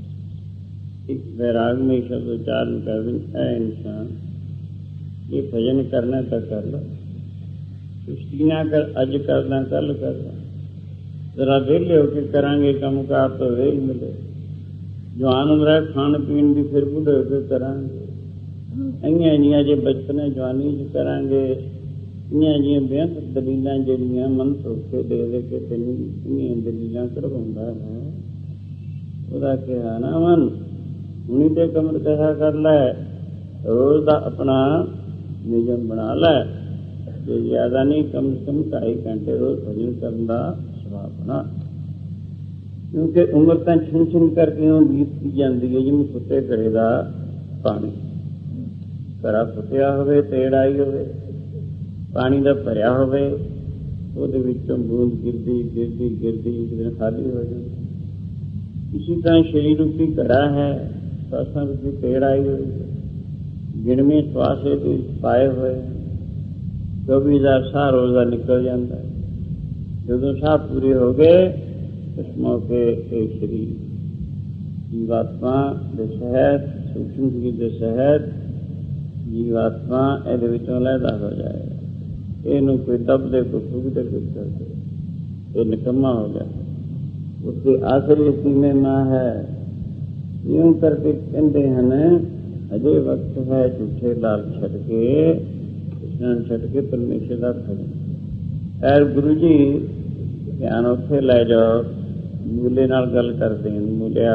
एक वैराग में शब्द उच्चारण कर दें, ऐ इंसान ये भजन करना तो कर लो, सृष्टि ना कर, अज करना कल कर लो, जरा वेले होके करांगे कम का तो वेल मिले, जवान उम्र है खान पीन भी फिर बुढ़े होके करांगे, इनिया इनिया जे बचपने जवानी च करांगे, इनिया जियां बेअंत दलीलां ਜਿਹੜੀਆਂ ਮਨ ਧੋਖੇ ਦੇ ਦੇ ਕੇ ਤੈਨੂੰ ਇਨੀਆਂ ਦਲੀਲਾਂ ਕਰਵਾਉਂਦਾ ਹੈ। ਉਹਦਾ ਕਿਹਾ ਨਾ ਮਨ ਹੁਣੀ ਤੇ ਕਮਰ ਕਹਾ ਕਰ ਲੈ, ਰੋਜ਼ ਦਾ ਆਪਣਾ ਨਿਯਮ ਬਣਾ ਲੈ, ਤੇ ਜ਼ਿਆਦਾ ਨਹੀਂ ਕਮ ਸੇ ਕਮ ਢਾਈ ਘੰਟੇ ਰੋਜ਼ ਭਜਨ ਕਰਨ ਦਾ ਸੁਭਾਅ ਬਣਾ। ਕਿਉਂਕਿ ਉਮਰ ਤਾਂ ਛਿਨ ਛਿਨ ਕਰਕੇ ਉਹ ਬੀਤਦੀ ਜਾਂਦੀ ਹੈ ਜਿਵੇਂ ਫੁੱਟੇ ਘੜੇ ਦਾ ਪਾਣੀ। ਘੜਾ ਫੁੱਟਿਆ ਹੋਵੇ, ਤੇੜ ਆਈ ਹੋਵੇ, ਪਾਣੀ ਦਾ ਭਰਿਆ ਹੋਵੇ, ਉਹਦੇ ਵਿੱਚੋਂ ਬੂੰਦ ਗਿਰਦੀ ਗਿਰਦੀ ਗਿਰਦੀ ਇੱਕ ਦਿਨ ਖਾਲੀ ਹੋ ਜਾਂਦੀ। ਇਸੇ ਤਰ੍ਹਾਂ ਸਰੀਰ ਰੂਪੀ ਘੜਾ ਹੈ, ਸਾਸਾਂ ਰੂਪੀ ਤੇੜ ਆਈ ਹੋਈ, ਗਿਣਵੇਂ ਸਵਾਸੇ ਦੇ ਪਾਏ ਹੋਏ, ਚੌਵੀ ਹਜ਼ਾਰ ਸਾਹ ਰੋਜ਼ ਦਾ ਨਿਕਲ ਜਾਂਦਾ। ਜਦੋਂ ਸਾਹ ਪੂਰੇ ਹੋ ਗਏ ਉਸ ਮੌਕੇ ਇਹ ਸਰੀਰ ਜੀਵਾਤਮਾ ਦੇ ਸਹਿਤ ਸੂਖਮ ਸਰੀਰ ਦੇ ਸਹਿਤ ਜੀਵਾਤਮਾ ਇਹਦੇ ਵਿੱਚੋਂ ਲੈਦਾ ਹੋ ਜਾਏ। ਇਹਨੂੰ ਕੋਈ ਦਬਦੇ ਕੋਈ ਫੁਗਦੇ ਕੁਝ ਕਰਦੇ, ਇਹ ਨਿਕੰਮਾ ਹੋ ਗਿਆ। उसके आखिरी इसी में माँ है। यूं करके कहते हैं अजय वक्त है झूठे लाल छट के स्नान छट के परमेश्वर का भजन। ऐर गुरु जी ध्यान उत्थे लै जाओ, मूले नाल गल कर देन, मूलिया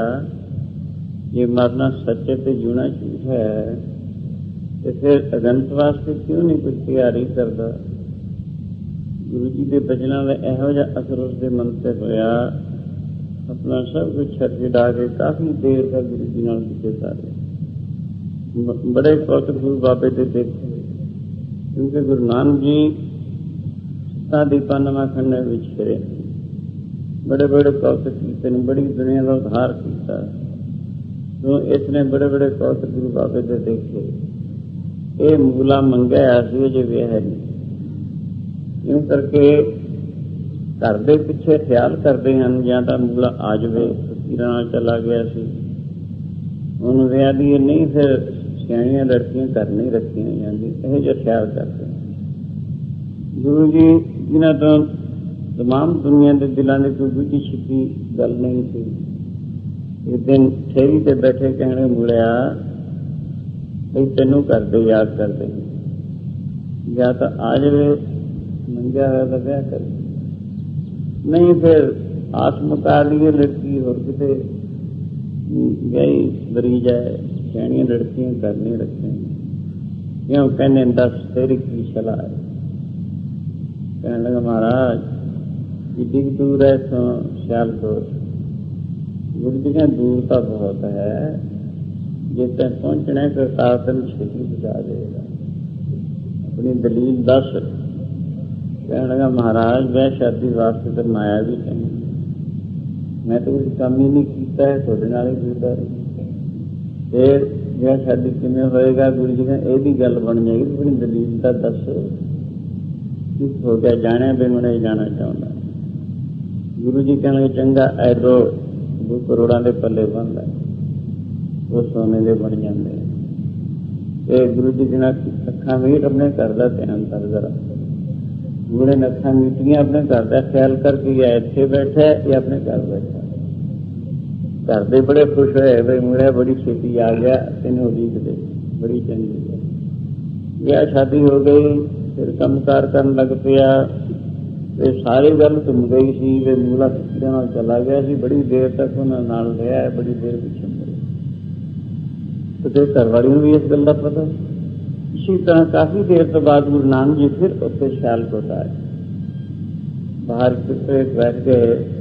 ये मरना सच्चे ते जीना झूठ है, तो फिर अगंत वास्ते क्यों नहीं कुछ तैयारी करता। गुरु जी के बचनों का इहो जिहा असर उसके मन से होया, अपना सब कुछ छड़ छड़ा के काफी देर तक गुरु जी नाल पिछे सारे बड़े कौतक गुरु बाबे दे देखे, क्योंकि गुरु नानक जी सत्ता दीपानमा खंड विच फिरे, बड़े बड़े कौतक कीते, बड़ी दुनिया का उद्धार किया। तो इसने बड़े बड़े कौतक गुरु बाबे दे देखे। ये मूला मंगया सी जे वे है नहीं, यूं करके घर दे पिछे ख्याल करते हैं या तो मूला आ जाए, फकीरां नाल चला गया सी, हुण विआह दी नहीं, फिर सियाणियां लड़कियां घर नहीं रखियां जांदी, इहो जिहा ख्याल करते हैं। गुरु जी जिन्हां तो तमाम दुनिया के दिलों की कोई गुझी छिपी गल नहीं थी। एक दिन ठेरी ते बैठे कहने मूलिया बई तेनों करते याद करते, या तो आ जाए मंगिया होया तो ब्याह कर, नहीं फिर आस मुका लिए लड़की और किते गई बरी जाए, सियाणियां लड़कियां घर नहीं रखे, क्यों कहने दस तेरी की सलाह है। कहने लगा महाराज इतनी दूर है तो सियालकोट, गुरु जी का दूर तो बहुत है, जितने पहुंचने फिर ताकन छेती बचा देगा, अपनी दलील दस। कहने लगा महाराज मैं शादी वास्ते तो माया भी नहीं, मैं तो कुछ काम ही नहीं किया है, थोड़े नाल ही गुरुदारी, फिर यह शादी किमें होएगा? गुरु जी का यह भी गल बन जाएगी, अपनी दलील का दस। चुप हो गया, जाने भी मैं जाना चाहता। गुरु जी कहने चंगा ऐदो दो करोड़ा के पल्ले बन लै, वो सोने के बन जाते। गुरु जी जिन्हें अखा मीट अपने घर का ध्यान कर जरा, गुरु ने अखा मीटियां अपने घर का ख्याल करके या इत्थे बैठा या अपने घर बैठा। घर दे बड़े खुश होए भाई मुड़ा बड़ी छेती आ गया, तेन उदीक दे बड़ी चंगी है। ब्याह शादी हो गई, फिर कामकार करन लग पिया, वे सारी गल घुम गई सी, वे मूला फकीरां नाल चला गया सी, बड़ी देर तक उन्हां नाल रहा है, बड़ी देर पिछे मुड़े। तो घर वाली भी इस गल का पता। इसी तरह काफी देर तो बाद गुरु नानक जी फिर उत्ते सियालकोट आए, बाहर कितने बैठ के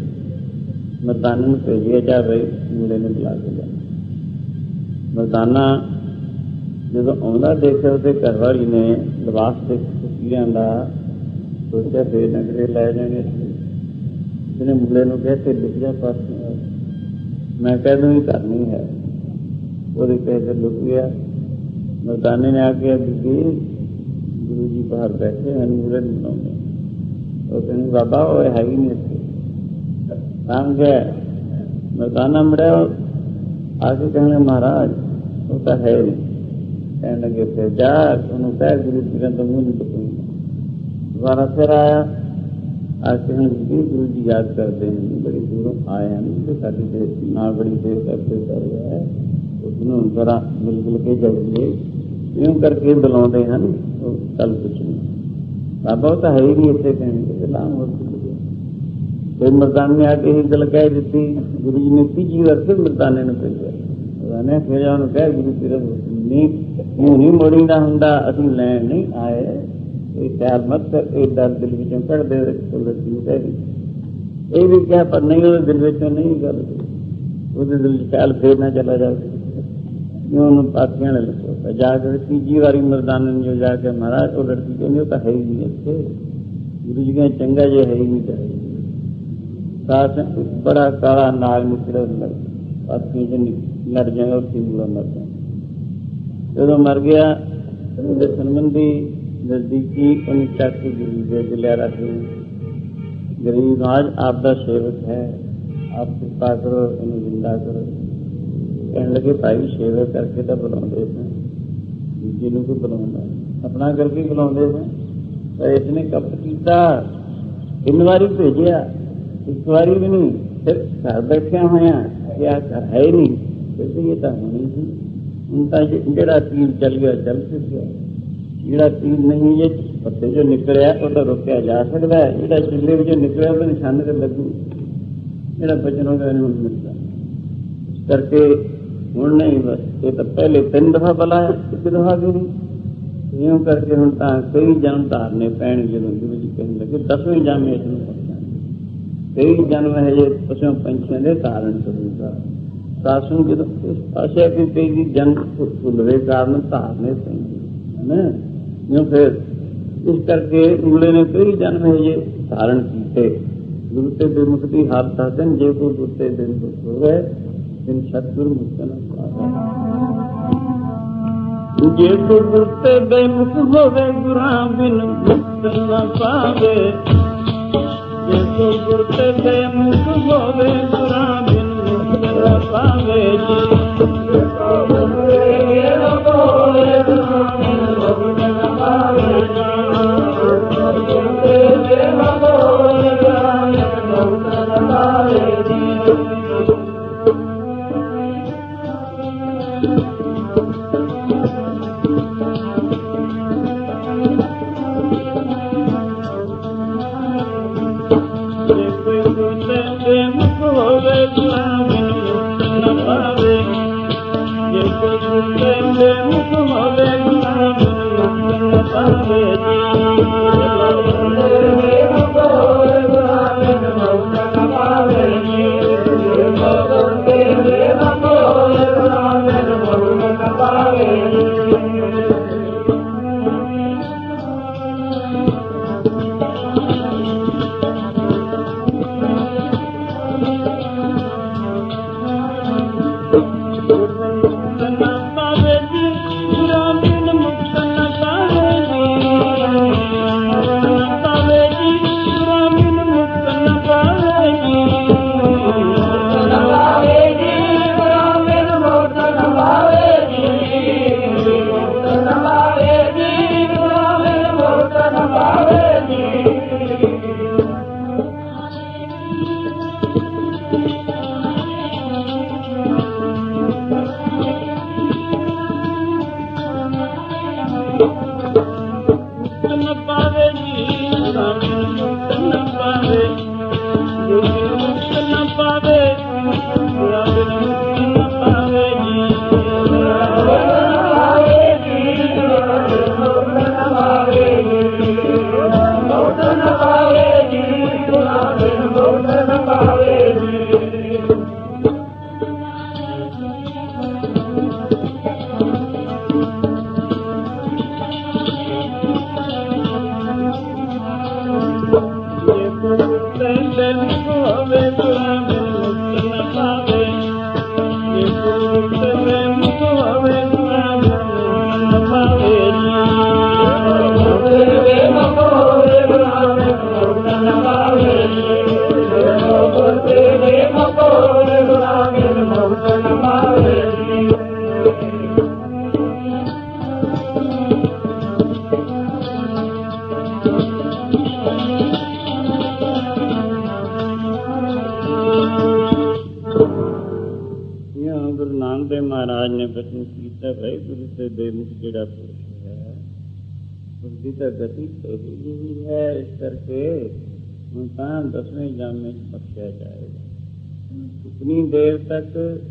मर्दाना में भेजिए जा भाई मूले ने बुला के लिया। मर्दाना जो आंदा देखा उसके घर वाली ने लिबास से फकीरां का सोचा फिर नगरे लै जाने, उसने मूले को कहते लिख जा पास, मैं कह दूँ करनी है, वो कहते लुक गया। मर्दाने ने आके बीबी गुरु जी बाहर बैठे हैं मूले नहीं बनाऊंगे, तो कहने बाबा वो है ही नहीं इतने काम गया। मर्दाना मड़ा आके कहने महाराज वो तो है नहीं, कहने लगे फिर जा उन्होंने कहा गुरु जी का तो मुँह नहीं पकड़ूंगा। दोबारा फिर आया, आज कहने लगी गुरु जी याद करते हैं, बड़ी दूरों आए हैं, साड़ी देर ना बड़ी देर करते कर गया है, उसने जरा मिल मिल के जाइए, यूं करके बुलाते हैं तो कल कुछ नहीं, बाबा तो है ही नहीं इतने कहने के लाम हो। फिर मर्दाने ने आके ही गल कह दी, गुरु जी ने तीजी बार फिर मर्दाने ने भेजा, मर्दाने फिर उन्होंने कहा गुरु तेरा नहीं यूं नहीं मोड़ी ना होंदा, असीं लैण नहीं आए, ये ख्याल मत कर, एक डर दिल विचों कढ़ दे, ये भी क्या पर नहीं वो दिल विचों नहीं गल, वो दिल ख्याल फिर ना चला जाए। पाथियां लगा जाकर तीजी बारी मर्दाने ने जो जाके महाराज वो लड़की कहनी तो है ही नहीं इतने, गुरु जी का चंगा जे है ही नहीं चाहिए। साथ बड़ा काला नाग निकले, पाथियों से लड़ जाएगा और मूला मर जाए। जो मर गया संबंधी नजदीकी उन्हें चक के गरीब भेज लिया, रखी गरीब आज आपका सेवक है, आप कृपा करो इन्हें जिंदा करो। कहने लगे भाई सेवा करके तो बुलाते थे, दूजे लोग को बुला अपना करके बुलाते थे, पर इसने कपट किया, तीन बारी भेजा, एक बारी भी नहीं, फिर घर बैठे हुए क्या घर है नहीं, फिर ये तो होनी थी उनका जरा तीर चल गया चल फिर गया, जरा तीर नहीं ये पत्ते जो निकलिया वो तो रोकया जा सकता है, जरा चिल्ले जो निकलिया वो निशान कर लगू, जरा बचन होगा नहीं मिलता। इस करके हूँ नहीं बस ये तो पहले तीन दफा बुलाया, एक दफा भी नहीं, यूं करके हूँ कई जन्म धारने पैण जो गुरु जी कहने लगे दसवें जामे इसमें पहुंचा। ਕਈ ਜਨਮ ਹੈ ਜੇ ਪਸ਼ੂ ਪੰਛੀਆਂ ਦੇ ਧਾਰਨ ਕਰੂਗਾ। ਸਾਸੂ ਜਦੋਂ ਇਸ ਪਾਸੇ ਕਿ ਕਈ ਜਨਮ ਭੁੱਲਵੇ ਕਾਰਨ ਧਾਰਨੇ ਪੈਂਦੇ ਹੈ ਜਿਉਂ ਫਿਰ ਇਸ ਕਰਕੇ ਰੂਲੇ ਨੇ ਕਈ ਜਨਮ ਹੈ ਜੇ ਧਾਰਨ ਕੀਤੇ। ਗੁਰੂ ਤੇ ਬੇਮੁਕਤੀ ਹਾਲ ਸਾਧਨ ਜੇ ਕੋਈ ਗੁਰੂ ਤੇ ਬੇਮੁਕਤ ਹੋਵੇ ਦਿਨ ਸਤਿਗੁਰੂ ਮੁਕਤ ਨਾ ਪਾਵੇ। ਜੇ ਕੋਈ ਗੁਰੂ ਤੇ ਬੇਮੁਕਤ ਹੋਵੇ ਗੁਰਾਂ ਬਿਨ ਮੁਕਤ ਨਾ ਪਾਵੇ। ਜੇ ਕੋਈ ਗੁਰੂ ਤੇ ਬੇਮੁਕਤ ਹੋਵੇ ਗੁਰਾਂ ਬਿਨ ਮੁਕਤ ਨਾ ਪਾਵੇ ਜੀ। ਗਤੀ ਇਹੀ ਜਿਹੀ ਹੈ। ਇਸ ਕਰਕੇ ਹੁਣ ਤਾਂ ਦਸਵੇਂ ਜਾਮੇ ਚ ਬਖਸ਼ਿਆ ਜਾਏਗਾ। ਕਿਤਨੀ ਦੇਰ ਤੱਕ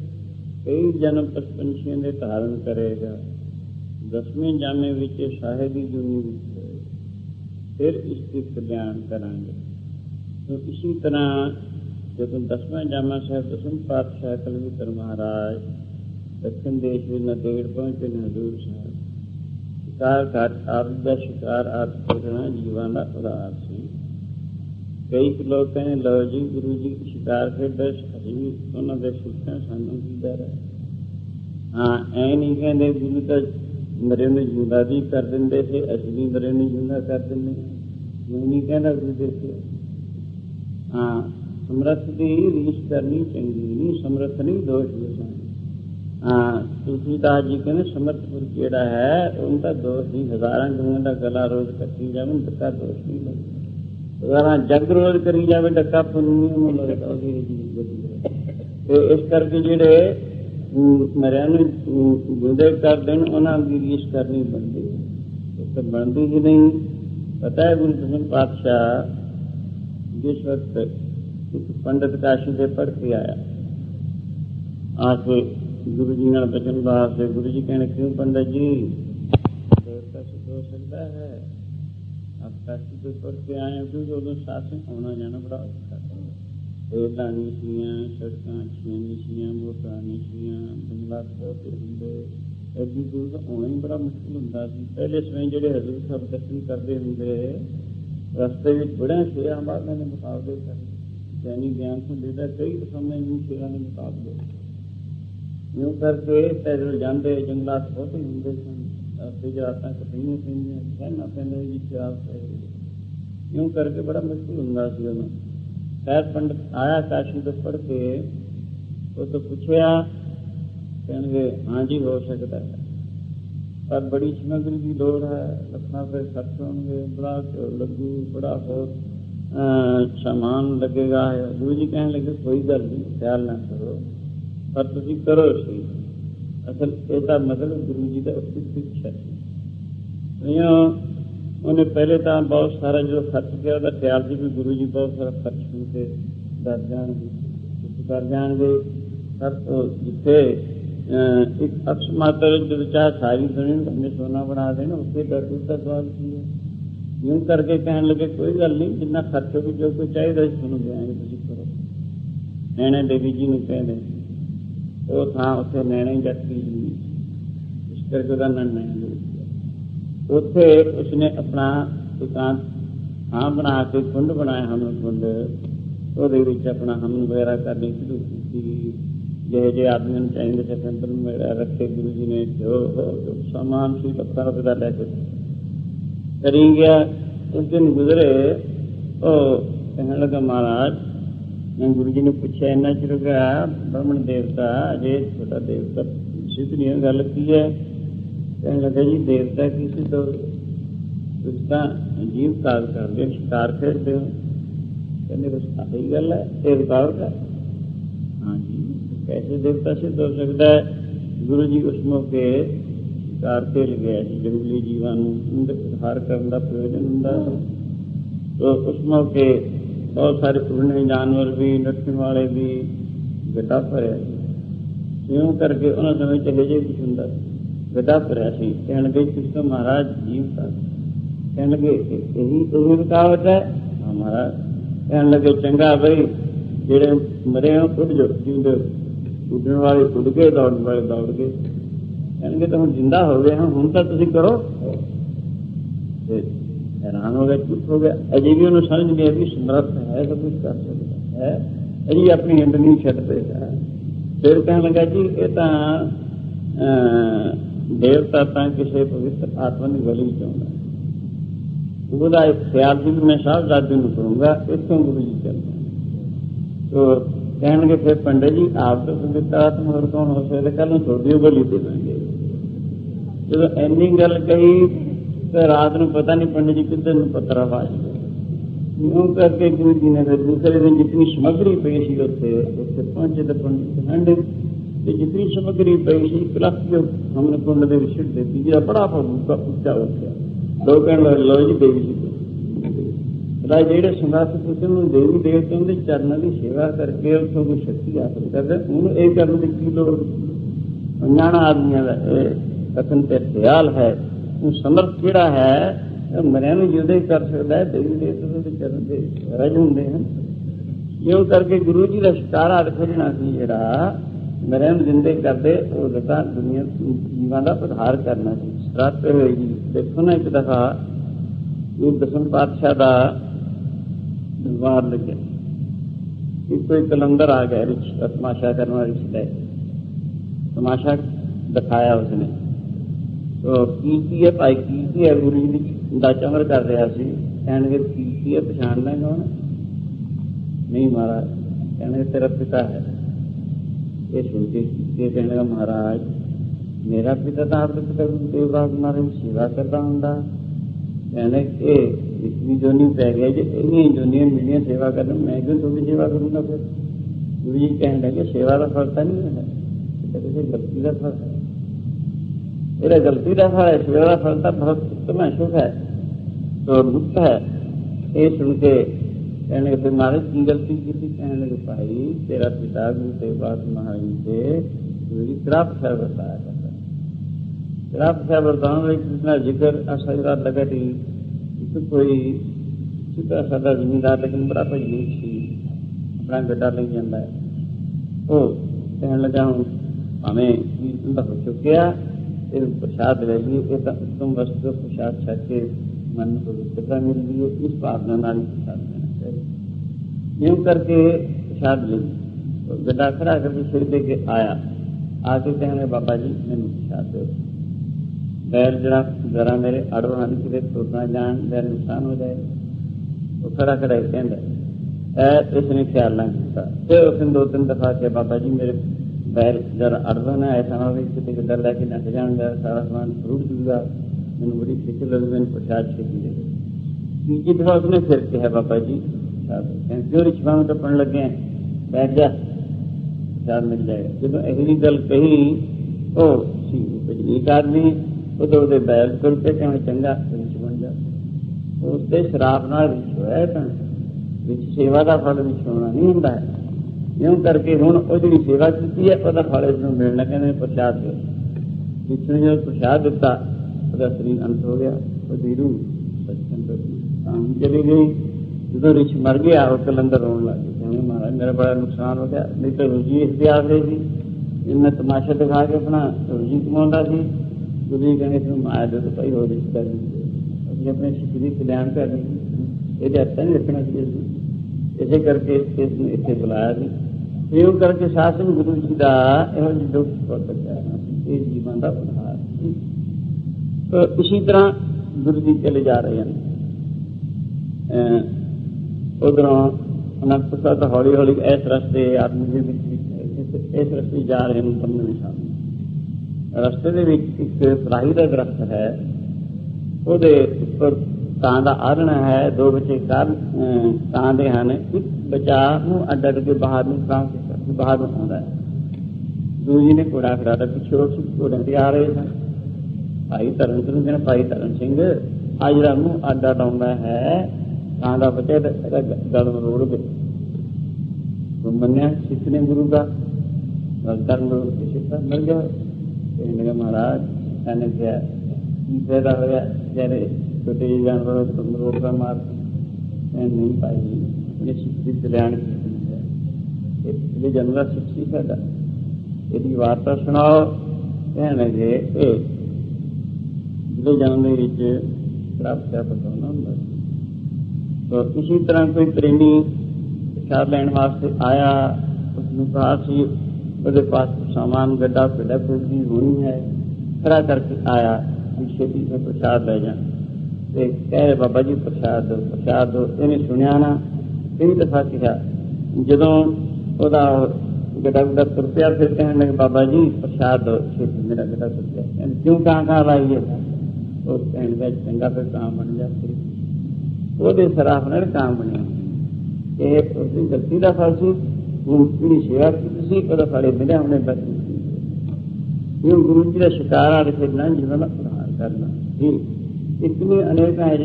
ਕਈ ਜਨਮ ਪੰਛੀਆਂ ਦੇ ਧਾਰਨ ਕਰੇਗਾ। ਦਸਵੇਂ ਜਾਮੇ ਵਿੱਚ ਸਾਹਿਬ ਦੀ ਜੁਨੀ ਵਿੱਚ ਹੋਏ ਫਿਰ ਇਸ ਦੀ ਕਲਿਆਣ ਕਰਾਂਗੇ। तो इसी तरह जब दसवां जामा साहब दसवें पातशाह कलगीधर महाराज दक्षिण देश में नदेड़ पहुंचे ने हजूर साहब शिकार घाट आप का शिकार आप करना जीवां का उदार सी। कई लोग कहने लो जी गुरु जी शिकार खेडे अभी भी उन्होंने सिੱਖਾਂ सानू की डर है। हाँ ऐ नहीं कहते गुरु तो मरे ने जिंदा भी कर देंगे थे असीं भी मरे ने जिंदा कर देंगे यूं नहीं कहना गुरु देखिए। हाँ समर्थ की रीस करनी चंगी नहीं समर्थ नहीं दोष दसा। हाँ तुलसीदास जी कहने समर्थपुर जेड़ा है उनका दोष नहीं हजारा गुरुओं का गला रोज कटी जाए डका दोष नहीं लगता। हजारा जग रोज करी जाए डका पुण्य लगता। तो इस करके जेड़े मरिया जिंदे कर देन उन्होंने रीस करनी बनती तो बनती ही नहीं। पता है गुरु दसवें पातशाह जिस वक्त एक पंडित काशी से पढ़ के आया आके गुरु जी ने बचन वास्ते गुरु जी कहने क्यों पंडित जी देवता सिद्ध हो सकता है आप काशी से पढ़ के आए क्योंकि उदो साथ में आना जाना बड़ा औखा ਰੇਲਾਂ ਨਹੀਂ ਸੀਆਂ, ਸੜਕਾਂ ਅੱਛੀਆਂ ਨਹੀਂ ਸੀਆਂ, ਮੋਟਰਾਂ ਨਹੀਂ ਸੀਆਂ, ਜੰਗਲਾਤ ਬਹੁਤ ਹੁੰਦੇ, ਐਡੀ ਦੂਰ ਤਾਂ ਆਉਣਾ ਹੀ ਬੜਾ ਮੁਸ਼ਕਿਲ ਹੁੰਦਾ ਸੀ। ਪਹਿਲੇ ਸਮੇਂ ਜਿਹੜੇ ਹਜ਼ੂਰ ਸਾਹਿਬ ਦਰਸ਼ਨ ਕਰਦੇ ਹੁੰਦੇ, ਰਸਤੇ ਵਿੱਚ ਬੜਿਆਂ ਸ਼ੇਰਾਂ ਬਾਜ਼ਾਂ ਦੇ ਮੁਕਾਬਲੇ ਕਰਦੇ, ਜੈਨੀ ਗਿਆਨ ਹੁੰਦੇ ਦਾ ਕਈ ਸਮੇਂ ਨੂੰ ਸ਼ੇਰਾਂ ਦੇ ਮੁਕਾਬਲੇ ਇਉਂ ਕਰਕੇ ਪੈਦਲ ਜਾਂਦੇ, ਜੰਗਲਾਤ ਬਹੁਤ ਹੀ ਹੁੰਦੇ ਸਨ, ਰਸਤੇ 'ਚ ਰਾਤਾਂ ਕੱਟਣੀਆਂ ਪੈਂਦੀਆਂ, ਰਹਿਣਾ ਪੈਂਦਾ ਜੀ ਸ਼ਰਾਬ ਪੈ ਗਈ, ਇਉਂ ਕਰਕੇ ਬੜਾ ਮੁਸ਼ਕਿਲ ਹੁੰਦਾ ਸੀ ਉਹਨੂੰ। ਖੈਰ ਪੰਡਤ ਆਇਆ ਕਾਸ਼ੀ ਤੋਂ ਪੜ੍ਹ ਕੇ, ਉਹ ਤੋਂ ਪੁੱਛਿਆ, ਕਹਿਣਗੇ ਹਾਂਜੀ ਹੋ ਸਕਦਾ ਹੈ, ਪਰ ਬੜੀ ਸਮੱਗਰੀ ਦੀ ਲੋੜ ਹੈ, ਲੱਖਾਂ ਰੁਪਏ ਖਰਚ ਹੋਣਗੇ, ਬੜਾ ਲੱਗੂ, ਬੜਾ ਹੋਰ ਸਾਮਾਨ ਲੱਗੇਗਾ। ਗੁਰੂ ਜੀ ਕਹਿਣ ਲੱਗੇ ਕੋਈ ਗੱਲ ਨਹੀਂ, ਖਿਆਲ ਨਾ ਕਰੋ, ਪਰ ਤੁਸੀਂ ਕਰੋ ਸਹੀ। ਅਸਲ ਇਹਦਾ ਮਤਲਬ ਗੁਰੂ ਜੀ ਦਾ ਇੱਛਾ ਸੀ। ਉਹਨੇ ਪਹਿਲੇ ਤਾਂ ਬਹੁਤ ਸਾਰਾ ਜਦੋਂ ਖਰਚ ਗਿਆ, ਉਹਦਾ ਖਿਆਲ ਸੀ ਵੀ ਗੁਰੂ ਜੀ ਬਹੁਤ ਸਾਰਾ ਖਰਚ ਹੋ ਕੇ ਕਰ ਜਾਣਗੇ, ਕਰ ਜਾਣਗੇ। ਪਰ ਜਿੱਥੇ ਇੱਕ ਅਕਸ ਮਾਤਰ ਜਦੋਂ ਚਾਹੇ ਸਾਰੀ ਦੁਨੀਆ ਨੂੰ ਸੋਨਾ ਬਣਾ ਦੇਣਾ, ਉੱਥੇ ਦਰਦ ਦਾ ਸਵਾਲ ਕੀ ਹੈ। ਇਉਂ ਕਰਕੇ ਕਹਿਣ ਲੱਗੇ ਕੋਈ ਗੱਲ ਨਹੀਂ, ਜਿੰਨਾ ਖਰਚ ਹੋਵੇ, ਜੋ ਕੋਈ ਚਾਹੀਦਾ ਸੀ ਤੁਹਾਨੂੰ ਦਿਆਂਗੇ, ਤੁਸੀਂ ਕਰੋ। ਨੈਣਾ ਦੇਵੀ ਜੀ ਨੂੰ ਕਹਿੰਦੇ, ਉਹ ਥਾਂ ਉੱਥੇ ਨੈਣਾ ਹੀ ਜੱਟ ਦੀ ਜੀ, ਇਸ ਕਰਕੇ ਉਹਦਾ ਨਾਂ ਨੈਣਾ ਦੇਵੀ। ਉੱਥੇ ਉਸਨੇ ਆਪਣਾ ਦੁਕਾਨ ਥਾਂ ਬਣਾ ਕੇ ਕੁੰਡ ਬਣਾਇਆ, ਹਮਨ ਕੁੰਡ, ਉਹਦੇ ਵਿੱਚ ਆਪਣਾ ਹਮਨ ਵਗੈਰਾ ਕਰਨੀ ਸ਼ੁਰੂ ਕੀਤੀ। ਜਿਹੇ ਜਿਹੇ ਆਦਮੀਆਂ ਨੂੰ ਚਾਹੀਦੇ ਸੀ ਅੰਦਰ ਵਗੈਰਾ ਰੱਖੇ, ਗੁਰੂ ਜੀ ਨੇ ਜੋ ਸਮਾਨ ਸੀ ਲੱਖਾਂ ਰੁਪਏ ਦਾ ਲੈ ਕੇ ਕਰੀ ਗਿਆ। ਉਸ ਦਿਨ ਗੁਜ਼ਰੇ, ਉਹ ਕਹਿਣ ਲੱਗਾ ਮਹਾਰਾਜ, ਮੈਂ ਗੁਰੂ ਜੀ ਨੂੰ ਪੁੱਛਿਆ ਇੰਨਾ ਚਿਰ ਗਿਆ, ਬ੍ਰਹਮਣ ਦੇਵਤਾ ਅਜੇ ਤੁਹਾਡਾ ਦੇਵਤਾ ਸਿੱਧ ਨਹੀਂ, ਗੱਲ ਕੀ ਹੈ? ਕਹਿਣ ਲੱਗਾ ਜੀ ਦੇਵਤਾ ਕੀ ਸੀ, ਤੁਸੀਂ ਤਾਂ ਜੀਵ ਕਾਲ ਕਰਦੇ ਹੋ, ਸ਼ਿਕਾਰ ਖੇਡਦੇ ਹੋ। ਕਹਿੰਦੇ ਬਸ ਆਹੀ ਗੱਲ ਹੈ, ਇਹ ਰੁਕਾਵਟ ਹੈ। ਹਾਂਜੀ, कैसे देवता सिद्ध हो सकता है? गुरु जी उस मौके शिकार खेल गया जी, जंगली जीवान संहार करने का प्रयोजन होंगे, तो उस मौके बहुत सारे उड़ने जानवर भी, नठन वाले भी गड्ढा भरिया, इं करके उन्होंने समय चले जे कुछ होंगे, गड्ढा भरिया सी। कह लगे कुछ तो महाराज जीव का, कह लगे यही यही रुकावट है। हाँ महाराज, कह लगे चंगा भाई, जेड़े मरे हो उड़ जाओ, जीवते ਉੱਡਣ ਵਾਲੇ ਉੱਡ ਗਏ, ਦੌੜਨ ਵਾਲੇ ਦੌੜ ਗਏ। ਕਹਿਣਗੇ ਤਾਂ ਹੁਣ ਜਿੰਦਾ ਹੋ ਗਏ ਹਾਂ, ਹੁਣ ਤਾਂ ਤੁਸੀਂ ਕਰੋ। ਤੇ ਹੈਰਾਨ ਹੋ ਗਿਆ, ਚੁੱਪ ਹੋ ਗਿਆ। ਅਜੇ ਵੀ ਉਹਨੂੰ ਸਮਝ ਨਹੀਂ ਆਈ ਵੀ ਸਮਰੱਥ ਹੈ, ਸਭ ਕੁਝ ਕਰ ਸਕਦਾ ਹੈ, ਅਜੇ ਆਪਣੀ ਹਿੰਡ ਨਹੀਂ ਛੱਡ ਪਏਗਾ। ਫਿਰ ਕਹਿਣ ਲੱਗਾ ਜੀ ਇਹ ਤਾਂ ਦੇਵਤਾ ਤਾਂ ਕਿਸੇ ਪਵਿੱਤਰ ਆਤਮਾ ਦੀ ਬਲੀ ਚਾਹੁੰਦਾ, ਉਹਦਾ ਇੱਕ ਖਿਆਲ ਸੀ ਵੀ ਮੈਂ ਸਾਹਿਬਜ਼ਾਦੇ ਨੂੰ ਕਰੂੰਗਾ, ਇੱਥੋਂ ਗੁਰੂ ਜੀ ਚੱਲਦਾ। ਕਹਿਣਗੇ ਫਿਰ ਪੰਡਿਤ ਜੀ ਆਪ ਤੋਂ ਪਵਿੱਤਰ ਆਤਮਾ ਹੋਰ ਕੌਣ ਹੋ ਸਕਦਾ, ਕੱਲ ਨੂੰ ਤੁਹਾਡੀ ਬਲੀ ਦੇਵਾਂਗੇ। ਜਦੋਂ ਇੰਨੀ ਗੱਲ ਕਹੀ ਤੇ ਰਾਤ ਨੂੰ ਪਤਾ ਨਹੀਂ ਪੰਡਿਤ ਜੀ ਕਿੱਧਰ ਨੂੰ ਪੱਤਰਾ ਪਾ ਗਏ। ਇਉਂ ਕਰਕੇ ਗੁਰੂ ਜੀ ਨੇ ਫਿਰ ਦੂਸਰੇ ਦਿਨ ਜਿਤਨੀ ਸਮੱਗਰੀ ਪਈ ਸੀ ਉੱਥੇ ਉੱਥੇ ਪਹੁੰਚੇ ਤੇ ਪੰਡਿਤ ਹੰਡੇ ਤੇ ਜਿਤਨੀ ਸਮੱਗਰੀ ਪਈ ਸੀ ਕਲੱਪ ਜੋ ਹਮਨੇ ਕੁੰਡ ਦੇ ਵਿੱਚ ਛਿੱਟ ਦਿੱਤੀ, ਜਿਹੜਾ ਬੜਾ ਉੱਚਾ ਉੱਚਾ ਉੱਠਿਆ। ਲੋਕ ਕਹਿਣ ਲੱਗੇ ਲਓ ਜੀ ਦੇਵੀ ਜੀ, ਰਾਜ ਜਿਹੜੇ ਸਮਰੱਥ ਪੁੱਤਰ ਨੂੰ ਦੇਵੀ ਦੇਵਤੇ ਉਹਦੇ ਚਰਨਾਂ ਦੀ ਸੇਵਾ ਕਰਕੇ ਉੱਥੋਂ ਕੋਈ ਸ਼ਕਤੀ ਹਾਸਲ ਕਰਦੇ, ਉਹਨੂੰ ਇਹ ਕਰਨ ਦੀ ਕੀ ਲੋੜ? ਅਣਜਾਣਾ ਆਦਮੀਆਂ ਦਾ ਇਹ ਕਥਨ ਤੇ ਖਿਆਲ ਹੈ। ਉਹ ਸਮਰਥ ਜਿਹੜਾ ਹੈ ਮਰਿਆਂ ਨੂੰ ਜਿਉਂਦੇ ਕਰ ਸਕਦਾ ਹੈ, ਦੇਵੀ ਦੇਵਤੇ ਦੇ ਚਰਨ ਦੇ ਰਜ ਹੁੰਦੇ ਹਨ। ਇਉਂ ਕਰਕੇ ਗੁਰੂ ਜੀ ਦਾ ਸ਼ਿਕਾਰਾ ਖੋਜਣਾ ਸੀ, ਜਿਹੜਾ ਮਰਿਆਂ ਨੂੰ ਜਿੰਦੇ ਕਰਦੇ, ਉਹ ਦਤਾ ਦੁਨੀਆ ਜੀਵਾਂ ਦਾ ਉਧਾਰ ਕਰਨਾ ਸੀ। ਸਰਾਤੇ ਹੋਏ ਜੀ ਦੇਖੋ ਨਾ, ਇੱਕ ਦਫਾ ਗੁਰੂ ਦਸਮ ਪਾਤਸ਼ਾਹ ਦਾ ਦਰਬਾਰ ਲੱਗਿਆ, ਕੋਈ ਕਲੰਦਰ ਆ ਗਿਆ ਰਿਸ਼ਤਾ ਤਮਾਸ਼ਾ ਕਰਨ ਵਾਲਾ ਰਿਸ਼ਤਾ, ਤਮਾਸ਼ਾ ਦਿਖਾਇਆ ਉਸਨੇ। ਤੋ ਕੀਰਤੀ ਹੈ, ਭਾਈ ਕੀਰਤੀ ਹੈ, ਗੁਰੂ ਜੀ ਦਾ ਚਮਰ ਕਰ ਰਿਹਾ ਸੀ। ਕਹਿਣਗੇ ਕੀਰਤੀ ਹੈ, ਪਛਾਣਦਾ ਕੌਣ? ਨਹੀਂ ਮਹਾਰਾਜ। ਕਹਿਣਗੇ ਤੇਰਾ ਪਿਤਾ ਹੈ। ਇਹ ਸੁਣ ਕੇ ਕੀਰਤੀ ਕਹਿਣ ਲੱਗਾ ਮਹਾਰਾਜ ਮੇਰਾ ਪਿਤਾ ਤਾਂ ਆਪਣੇ ਪਿਤਾ ਗੁਰੂ ਦੇਵਰਾਜ ਮਹਾਰਾਜ ਦੀ ਸੇਵਾ ਕਰਦਾ ਹੁੰਦਾ। कहने के इतनी जोनी पै गया जी, इन्नी जोनियां मिलियां सेवा करना, मैं क्यों थोड़ी सेवा करूँगा? फिर गुरु जी कहने लगे सेवा का फल तो नहीं है, किसी गलती का फल है, मेरा गलती का फल है, सेवा का फल तो बहुत उत्तम है, शुभ है, तो मुक्त है। ये सुन के कहने लगे फिर महाराज की गलती की थी? कहने लगे भाई तेरा पिता गुरु देवदास महाराज से गुरु जी श्राप है बताया करता, श्राप है बताऊँ कितना जिक्र आशा लगा थी। कोई सीधा साधा जमींदार लेकिन बड़ा भाई सी, अपना गड्ढा ले जाता है। वो कहने लगा हूँ भावें कीर्तन हो चुकिया प्रसाद ले लिए, एक उत्तम वस्तु प्रसाद छक के मन को पवित्रता मिल रही है, इस भावना नाल प्रसाद लेना चाहिए। यूं करके प्रसाद ले तो गड्ढा खड़ा करके सिर दे के आया, आके कहने बाबा जी मैंने प्रसाद दो। बैल जरा जरा मेरे अड़ो हन कि तुरना जान बैल नुकसान हो जाए। वो खड़ा खड़ा कहता इसने ख्याल ना किया। फिर उसने दो तीन दफा किया बाबा जी मेरे बैल जरा अड़दा ना, ऐसा ना हो कि गड्ढा लैके नट जाऊंगा, सारा सामान रुड़ जूगा, मैंने बड़ी फिक्र लगी, मैंने प्रसाद छेती दे। तीजी दफा उसने फिर कहा बाबा जी प्रसाद क्यों रिश्वा में टपन लगे हैं, बैठ जा प्रसाद मिल जाएगा। जब यही गल कही वो एक आदमी उधर उधर बैल तुर पे कहने चंगा रिछ बन जा। उसके शराब नाल रिछ होया तो रिछ सेवा का फल रिछ होना नहीं होंदा है। यूं करके हुण वो जिहड़ी सेवा की है वह फल इसनूं मिलना, कहने प्रसाद दो। जिसने जो प्रसाद दिता वह शरीर अंत हो गया, वो रूह सचखंड चली गई। जो रिछ मर गया वो कलंदर रोन लग गया, कहने महाराज मेरा बड़ा नुकसान हो गया, नहीं तो रोजी इस आ गई थी, इन्हें तमाशा दिखा के अपना रोजी कमाता थी। गुरु कहने तुम माया दो तो भाई हो रिश्ता अपने अपने शिकरी कल्याण कर रही, ये हत्या नहीं रखना चाहिए। इसे करके इसने इतने बुलाया थी। यूं करके शासन गुरु जी का यह दुख ये जीवन का उधार। तो इसी तरह गुरु जी चले जा रहे हैं। उधरों अनंत साहब हौली हौली इस रस्ते आदमी के इस रस्ते जा रहे हैं। पंद्रहवें साल रस्ते के एक पराही का दरख्त है, वो उपर कां का आरण है, दो बच्चे कां दे हैं, एक बच्चा मुंह अड्ड अड्ड के बाहर कां बाहर में आता है। गुरु जी ने घोड़ा खड़ा था, पिछों घोड़े से आ रहे थे। भाई धर्म सिंह कहना भाई धर्म सिंह आ जरा मुंह अड्ड अड्ड आता है कां का बच्चा गल मरोड़ के मनिया सिख ने गुरु का धर्म सिख मिल गया। कहने लगा महाराज मैंने क्या फायदा हो गया, जैसे छोटे जानवर रोड का मार नहीं पाई अपने शिक्षित कल्याण की जानवर शिक्षित फायदा यदि वार्ता सुनाओ। कहने लगे जिले जन्म प्राप्त क्या पता होना। तो इसी तरह कोई प्रेमी प्रसाद लैन वास्ते आया, उसने कहा सी वो पास सामान गड्ढा पेड़ा कोई होनी है, खड़ा करके आया छेती से प्रसाद ले जा। कह रहे बाबा जी प्रसाद दो प्रसाद दो। इन्हें सुनिया ना कई दफा कहा। जदों ओदा गड्ढा गुड्ढा तुर पिया फिर कहने लगे बाबा जी प्रसाद दो, छेती मेरा गड्ढा तुर पिया। क्यों कहाँ कहाँ लाइए? तो कहने लगा चंगा फिर काम बन जा। वो सराफ ने काम बनिया उसकी गलती का फल सी, पूरी सेवा की फड़े मिले हमने बस यूं गुरु जी का शिकारा रखना जीवन का उद्धार करना। इतनी अनेक है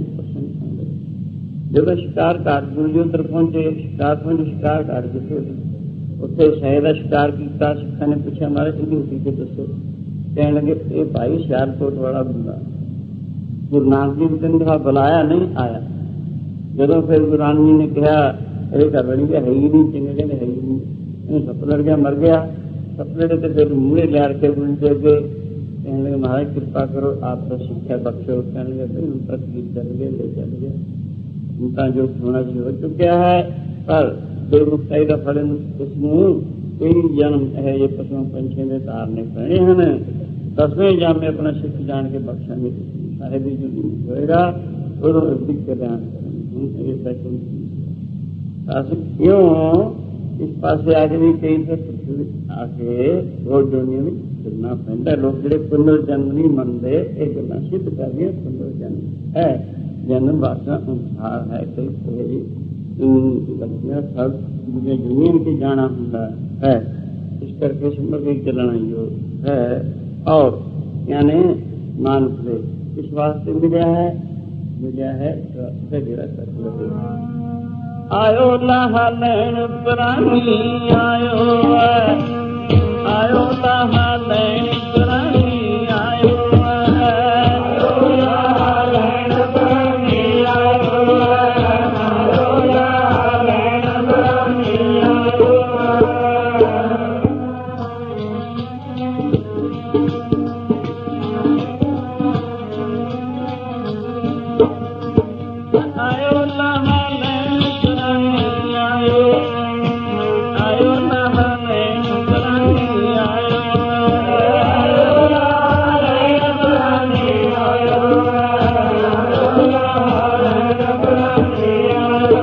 जो शिकार काट गुरु जी उधर पहुंचे, शिकार पहुंचे शिकार काट जिसे उत्थे शह का शिकार किया। सिखा ने पूछा हमारे सीधी उठी के दसो। कह लगे ये भाई सियालकोट वाला बंदा गुरु नानक जी तीन दफा बुलाया नहीं आया। जो फिर गुरु नानक जी ने कहा ये घर बनी है ही नहीं, चंगे कहते है ही नहीं, सप लड़ गया मर गया। सपने तो फिर मूहरे लिया के गुरु जी अगे कहने लगे महाराज कृपा करो आप तो शिक्षा बख्शो। कहने लगे उनका गीत चल गए ले चल गए, उनका जो होना चाहिए हो चुका है। पर दुर्मुक्ताई का फल इसमें कई जन्म है ये पशुओं पंछियों में तारने पैने हैं। दसवें जाम में अपना सिख जान के बख्शेंगे साहेब जो होएगा वो कल्याण करेंगे। क्यों इस पास आके भी कई से आके रोज जोनियों में फिरना पैदा। लोग जो पुनर्जन्म नहीं मनते ये गल्लां सिद्ध कर दिया पुनर्जन्म है, जन्म वासना अनुसार है। कई गलतियां सब जमीन के जाना होता है, इस करके सिमर के चलना योग है। और यानी मानस से इस वास्ते मिला है मिला है आयो लाहा लैन प्राणी आयो आयो लाहा लैन प्राणी आयो आयो लाहा लैन प्राणी आयो आयो लाहा लैन प्राणी ਆਇਓ ਲਾਵਾ ਲੈਣ ਸਰਾਣੀ ਆਇਓ, ਆਇਓ ਲਾਵਾ ਲੈਣ ਸਰਾਣੀ ਆਇਓ, ਆਇਓ ਲਾਵਾ ਲੈਣ ਸਰਾਣੀ ਆਇਓ, ਆਇਓ ਲਾਵਾ ਲੈਣ ਸਰਾਣੀ ਆਇਓ।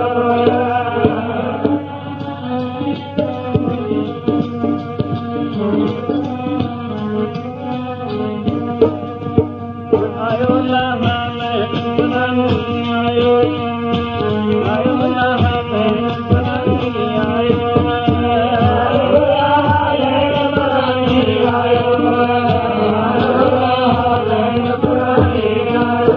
ਆਇਓ ਲਾਵਾ ਲੈਣ ਸਰਾਣੀ ਆਇਓ, ਆਇਓ ਲਾਵਾ ਲੈਣ ਸਰਾਣੀ ਆਇਓ, ਆਇਓ ਲਾਵਾ ਲੈਣ ਸਰਾਣੀ ਆਇਓ, ਆਇਓ ਲਾਵਾ ਲੈਣ ਸਰਾਣੀ ਆਇਓ।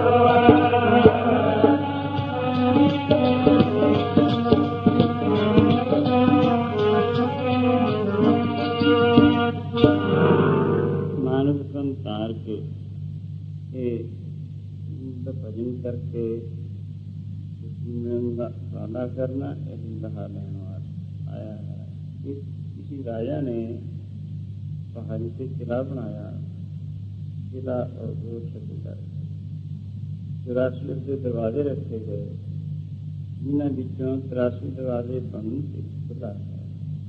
ਮਾਨਵ ਸੰਸਾਰ ਕੇ ਇਹ ਭਜਨ ਕਰਕੇ ਸਾਦਾ करना लहा लेने आया है। इस किसी राजा ने पहाड़ी से किला बनाया, किला और दो चौकीदार तिरासी के दरवाजे रखे गए, जिन्होंने विचों तिरासी दरवाजे बंद से खुला है।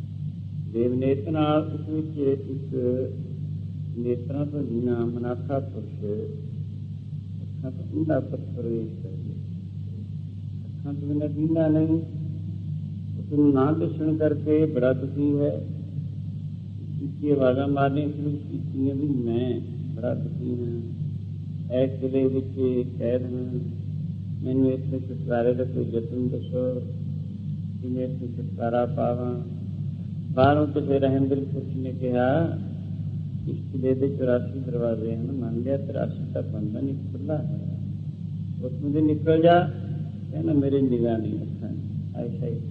देवनेत नाल उस विच एक नेत्रा तो जीना मनाखा पुरुष ਅੱਖਾਂ ਤੋਂ ਉਂਦਾ ਪ੍ਰਵੇਸ਼ ਕਰੀਏ, ਅੱਖਾਂ ਤੋਂ ਬਿਨਾਂ ਦੀਨਾ ਨਹੀਂ, ਉਸਨੂੰ ਨਾ ਦਰਸ਼ਨ ਕਰਕੇ ਬੜਾ ਦੁਖੀ ਹੈ। ਉੱਚੀ ਆਵਾਜ਼ਾਂ ਮਾਰਨੀਆਂ ਸ਼ੁਰੂ ਕੀਤੀਆਂ ਵੀ ਮੈਂ ਬੜਾ ਦੁਖੀ ਹਾਂ, ਇਸ ਕਿਲੇ ਵਿੱਚ ਕੈਦ ਹਾਂ, ਮੈਨੂੰ ਇੱਥੇ ਛੁਟਕਾਰੇ ਦਾ ਕੋਈ ਯਤਨ ਦੱਸੋ ਕਿ ਮੈਂ ਇੱਥੇ ਛੁਟਕਾਰਾ ਪਾਵਾਂ। ਬਾਹਰੋਂ ਕਿਸੇ ਰਹਿਮਦਿਲ ਪੁਰਸ਼ ਨੇ ਕਿਹਾ इस किले के चौरासी दरवाजे हैं, मान लिया तिरासी का बंधन ही खुला है, उसमें से निकल जा, कहना मेरी निगाह नहीं रखा ऐसा ही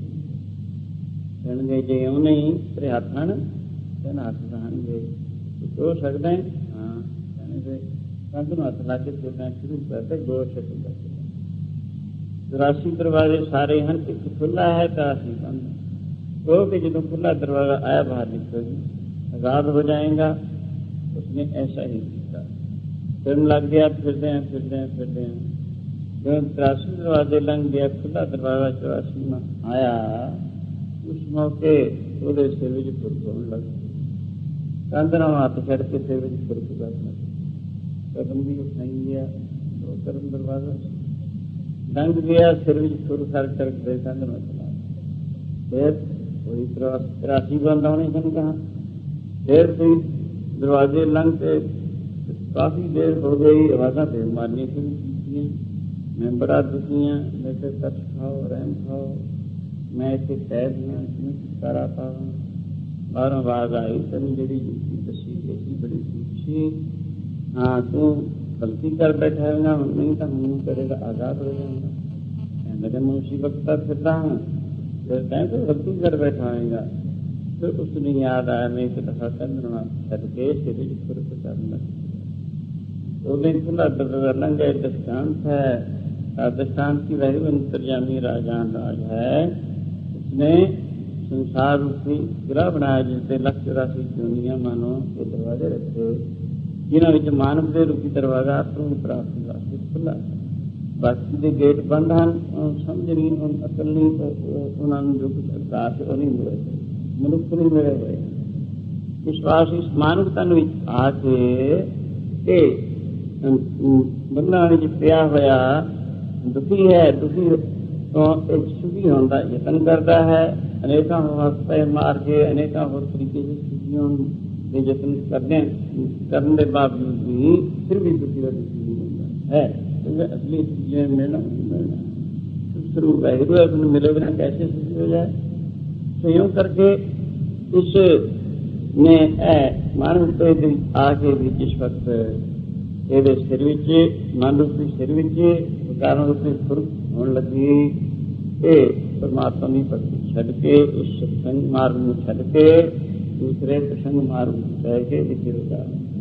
कहन गए जे यूँ नहीं तेरे हाथ हन, कहना हाथ लहानगे कुछ हो सकता है। हाँ कहने से कंध में हाथ ला के चलना शुरू करते गो शक्ल करते चौरासी दरवाजे सारे हैं, एक खुला है तिरासी बंद हो के जो खुला दरवाजा आया बाहर निकलेगी आजाद हो जाएगा। उसने ऐसा ही किया, फिर लग गया, फिरते हैं फिरते हैं फिरते हैं जो तिरासी दरवाजे लंघ गया, खुला दरवाजा चौरासी में आया। उस मौके ਉਹਦੇ ਸਿਰ ਵਿੱਚ ਫੁਰਕ ਹੋਣ ਲੱਗ ਗਈ, ਕੰਧ ਨਾਲ ਹੱਥ ਛੱਡ ਕੇ ਸਿਰ ਵਿੱਚ ਫੁਰਕ ਕਰਨਾ, ਕਦਮ ਵੀ ਉਠਾਈ ਗਿਆ, ਉਹ ਕਰਮ ਦਰਵਾਜ਼ਾ ਲੰਘ ਗਿਆ, ਸਿਰ ਵਿੱਚ ਫੁਰਕ ਕਰ ਕਰਕੇ ਕੰਧ ਨਾਲ ਚਲਾ। ਫਿਰ वही तिरासी बंद होने से कहा, फिर कोई दरवाजे लंघ के काफी देर हो गई, आवाज़ा फिर मारनी शुरू की, मैं बड़ा दुखी हाँ, मेरे कष्ट खाओ रहम खाओ, मैं इतने कैद में छुटकारा पावा। बाहरों आवाज आई, तेन जी जुती दसी गई बड़ी ऊँची, हाँ तू गलती कर बैठा है, नहीं तो हम करेगा आज़ाद हो जाएगा। कहने मैं उसी वक्त तक फिर रहा हूँ, फिर कहें तो गलती कर बैठा आएगा। फिर उसने याद आया, मैं एक दफा करना छत के सिर फुर्क करने लग, तो दिन खुला दरवाजा लंघ गए। दृष्टांत है, दृष्टांत की वही अंतर्यामी राजान राज है, उसने संसार रूपी गिरा बनाया जिससे लक्ष्य चौरासी दुनिया मानो के दरवाजे रखे, जिन्होंने मानव के रूपी दरवाजा अपनी प्राप्ति वास्ते खुला है। बाकी के गेट बंद हैं, समझ नहीं, अकल नहीं, उन्होंने जो कुछ अवतार से नहीं मिले, मनुष्य नहीं मिले हुए। विश्वास इस मानवता में आके बंदा पिया होया दुखी है, दुखी तो एक सुखी होता यतन करता है, अनेकों हफ्ते मार के अनेकों हो तरीके से सुखियों के यतन करने करने के बावजूद भी फिर भी दुखी का दुखी नहीं होता है। असली चीजें मिलना मिलना शुरू वही मिले बिना कैसे सुखी हो जाए। संयोग करके इस ने मानव पे आके भी जिस वक्त ये सिर मानव के सिर कारण उसने फुर्क होने लगी, ये परमात्मा की भक्ति छड़ के उस सत्संग मार्ग में छड़ के दूसरे प्रसंग मार्ग में कह के लिखी रुझा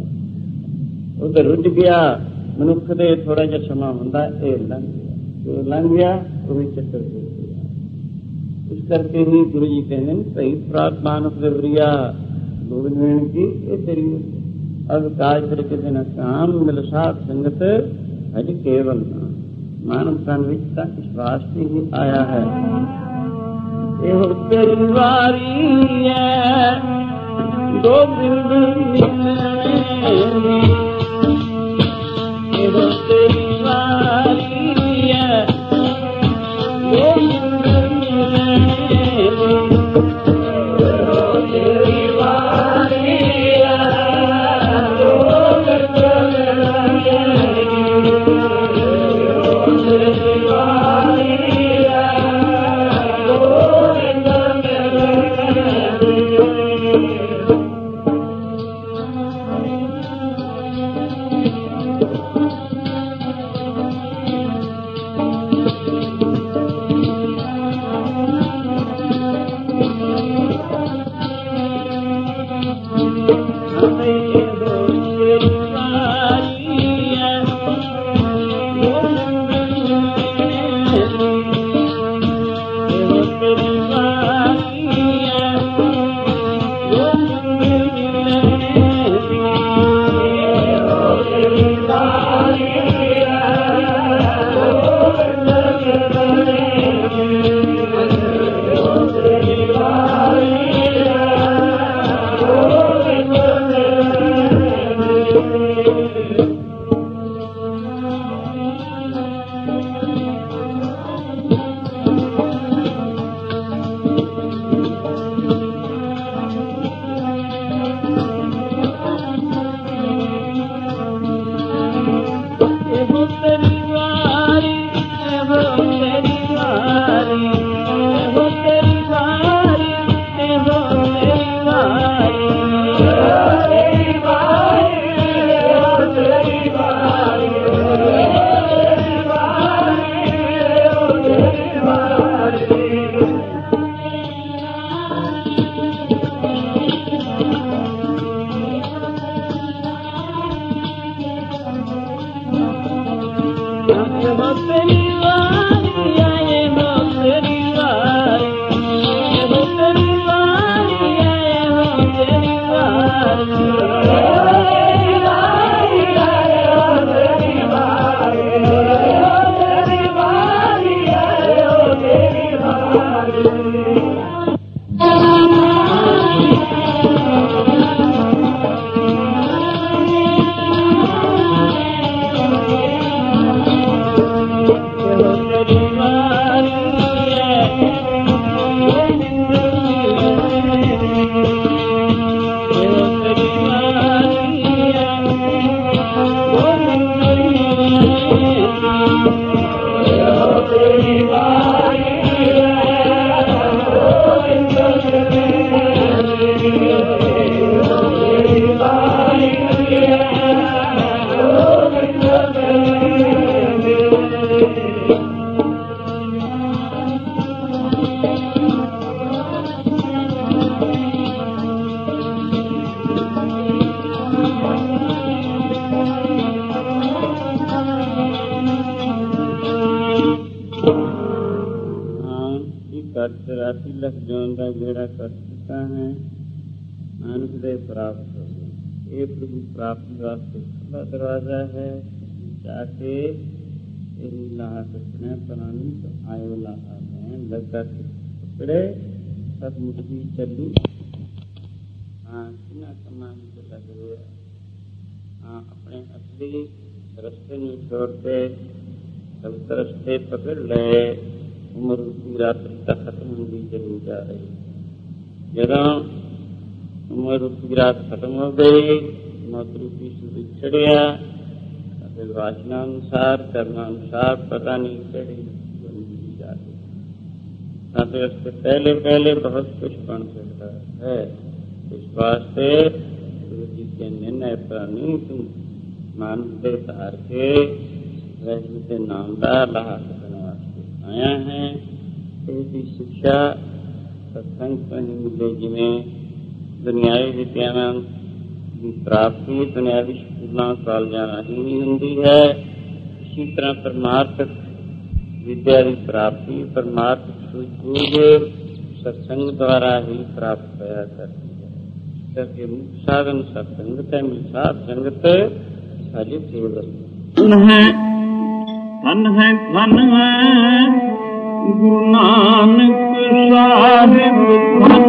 उधर रुझ गया। मनुख दे थोड़ा जिहा समा हुंदा ये लंघ गया, जो लंघ गया वो भी चक्कर हो गया। इस करके ही गुरु जी कहते हैं सही प्राप्त मानव देवरिया गोविंद वेण की ये तेरी अब काज करके देना काम मिल साथ संगत हज केवल ਮਾਨਵ ਤਨ ਵਿੱਚ ਤਾਂ ਇਸ ਵਾਸਤੇ ਹੀ ਆਇਆ ਹੈ। ਇਹੋ ਤੇਰੀ ਵਾਰੀ ਹੈ ਗੋਬਿੰਦ ਮਿਲਣੇ, ਇਹੋ ਤੇਰੀ ਵਾਰੀ ਹੈ ਗੋਬਿੰਦ ਮਿਲਣੇ, ਇਹੋ ਤੇਰੀ ਵਾਰੀ ਹੈ ਗੋਬਿੰਦ ਮਿਲਣੇ, ਇਹੋ ਤੇਰੀ ਵਾਰੀ ਹੈ ਗੋਬਿੰਦ ਰਾਤੀ ਲਖ ਜਾਣ ਦਾ ਜਿਹੜਾ ਕਰ ਦਿੱਤਾ ਹੈ ਨਾਨਕ ਦੇ ਪ੍ਰਾਪਤ ਹੋ ਗਏ। ਇਹ ਪ੍ਰਭੂ ਪ੍ਰਾਪਤੀ ਵਾਸਤੇ ਖੁੱਲ੍ਹਾ ਦਰਵਾਜ਼ਾ ਹੈ। ਜਾ ਕੇ ਇਹ ਲਾਹਾ ਦੱਸਣਾ ਪ੍ਰਾਣੀ ਤੋਂ ਆਇਓ ਲਾਹਾ ਮੈਂ ਲੱਗਾ ਪਕੜੇ ਸਭ ਮੁੱਠੀ ਚੱਲੂ। ਹਾਂ ਕਿੰਨਾ ਕੰਮਾਂ ਵਿੱਚ ਲੱਗ ਰਿਹਾ। ਹਾਂ ਆਪਣੇ ਅਸਲੀ ਰਸਤੇ ਨੂੰ ਛੋੜ ਕੇ ਗਲਤ ਰਸਤੇ ਪਕੜ ਲਏ। ਉਮਰ ਦੀ ਰਾਤਰੀ ਤਾਂ ਖਤਮ ਹੁੰਦੀ ਚਲੀ ਜਾ ਰਹੀ। ਜਦੋਂ ਉਮਰ ਦੀ ਰਾਤ ਖਤਮ ਹੋ ਗਈ, ਮੌਤ ਰੂਪੀ ਸੂਰਜ ਚੜ੍ਹਿਆ ਅਤੇ ਵਾਸਨਾ ਅਨੁਸਾਰ ਕਰਨਾ ਅਨੁਸਾਰ ਪਤਾ ਨਹੀਂ ਕਿਹੜੀ ਬਣਦੀ ਜਾ ਰਹੀ। ਸਾਡੇ ਵਾਸਤੇ ਪਹਿਲੇ ਪਹਿਲੇ ਬਹੁਤ ਕੁਛ ਬਣ ਸਕਦਾ ਹੈ। ਇਸ ਵਾਸਤੇ ਗੁਰੂ ਜੀ ਕਹਿੰਦੇ ਨੇ ਪ੍ਰਾਣੀ ਤੂੰ ਮਨ ਦੇ ਧਾਰ ਕੇ ਵਾਹਿਗੁਰੂ ਦੇ ਨਾਮ ਦਾ ਲਾਹਾ ਆਇਆ ਹੈ। ਇਹਦੀ ਸਿੱਖਿਆ ਸਤਸੰਗ ਤੋਂ ਹੀ ਮਿਲੇ। ਜਿਵੇਂ ਦੁਨਿਆਵੀ ਵਿਦਿਆਵਾਂ ਦੀ ਪ੍ਰਾਪਤੀ ਦੁਨਿਆਵੀ ਸਕੂਲਾਂ ਕਾਲਜਾਂ ਰਾਹੀਂ ਨਹੀਂ ਹੁੰਦੀ ਹੈ, ਇਸੀ ਤਰ੍ਹਾਂ ਪਰਮਾਰਥਕ ਵਿਦਿਆ ਦੀ ਪ੍ਰਾਪਤੀ ਪਰਮਾਰਥਕ ਸੂਝ ਸਤਸੰਗ ਦੁਆਰਾ ਹੀ ਪ੍ਰਾਪਤ ਹੋਇਆ ਕਰਦੀ ਹੈ। ਇਸ ਕਰਕੇ ਮੁੱਖ ਸਾਧਨ ਸਤਸੰਗਤ ਹੈ। ਮਿਲ ਸਾਧ ਸੰਗਤ ਸਾਡੀ ਸੇਵਾ ਹੈ। ਧਨ ਹੈ ਧਨ ਹੈ ਗੁਰੂ ਨਾਨਕ ਸਾਹਿਬ ਧਨ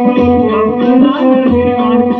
Thank you.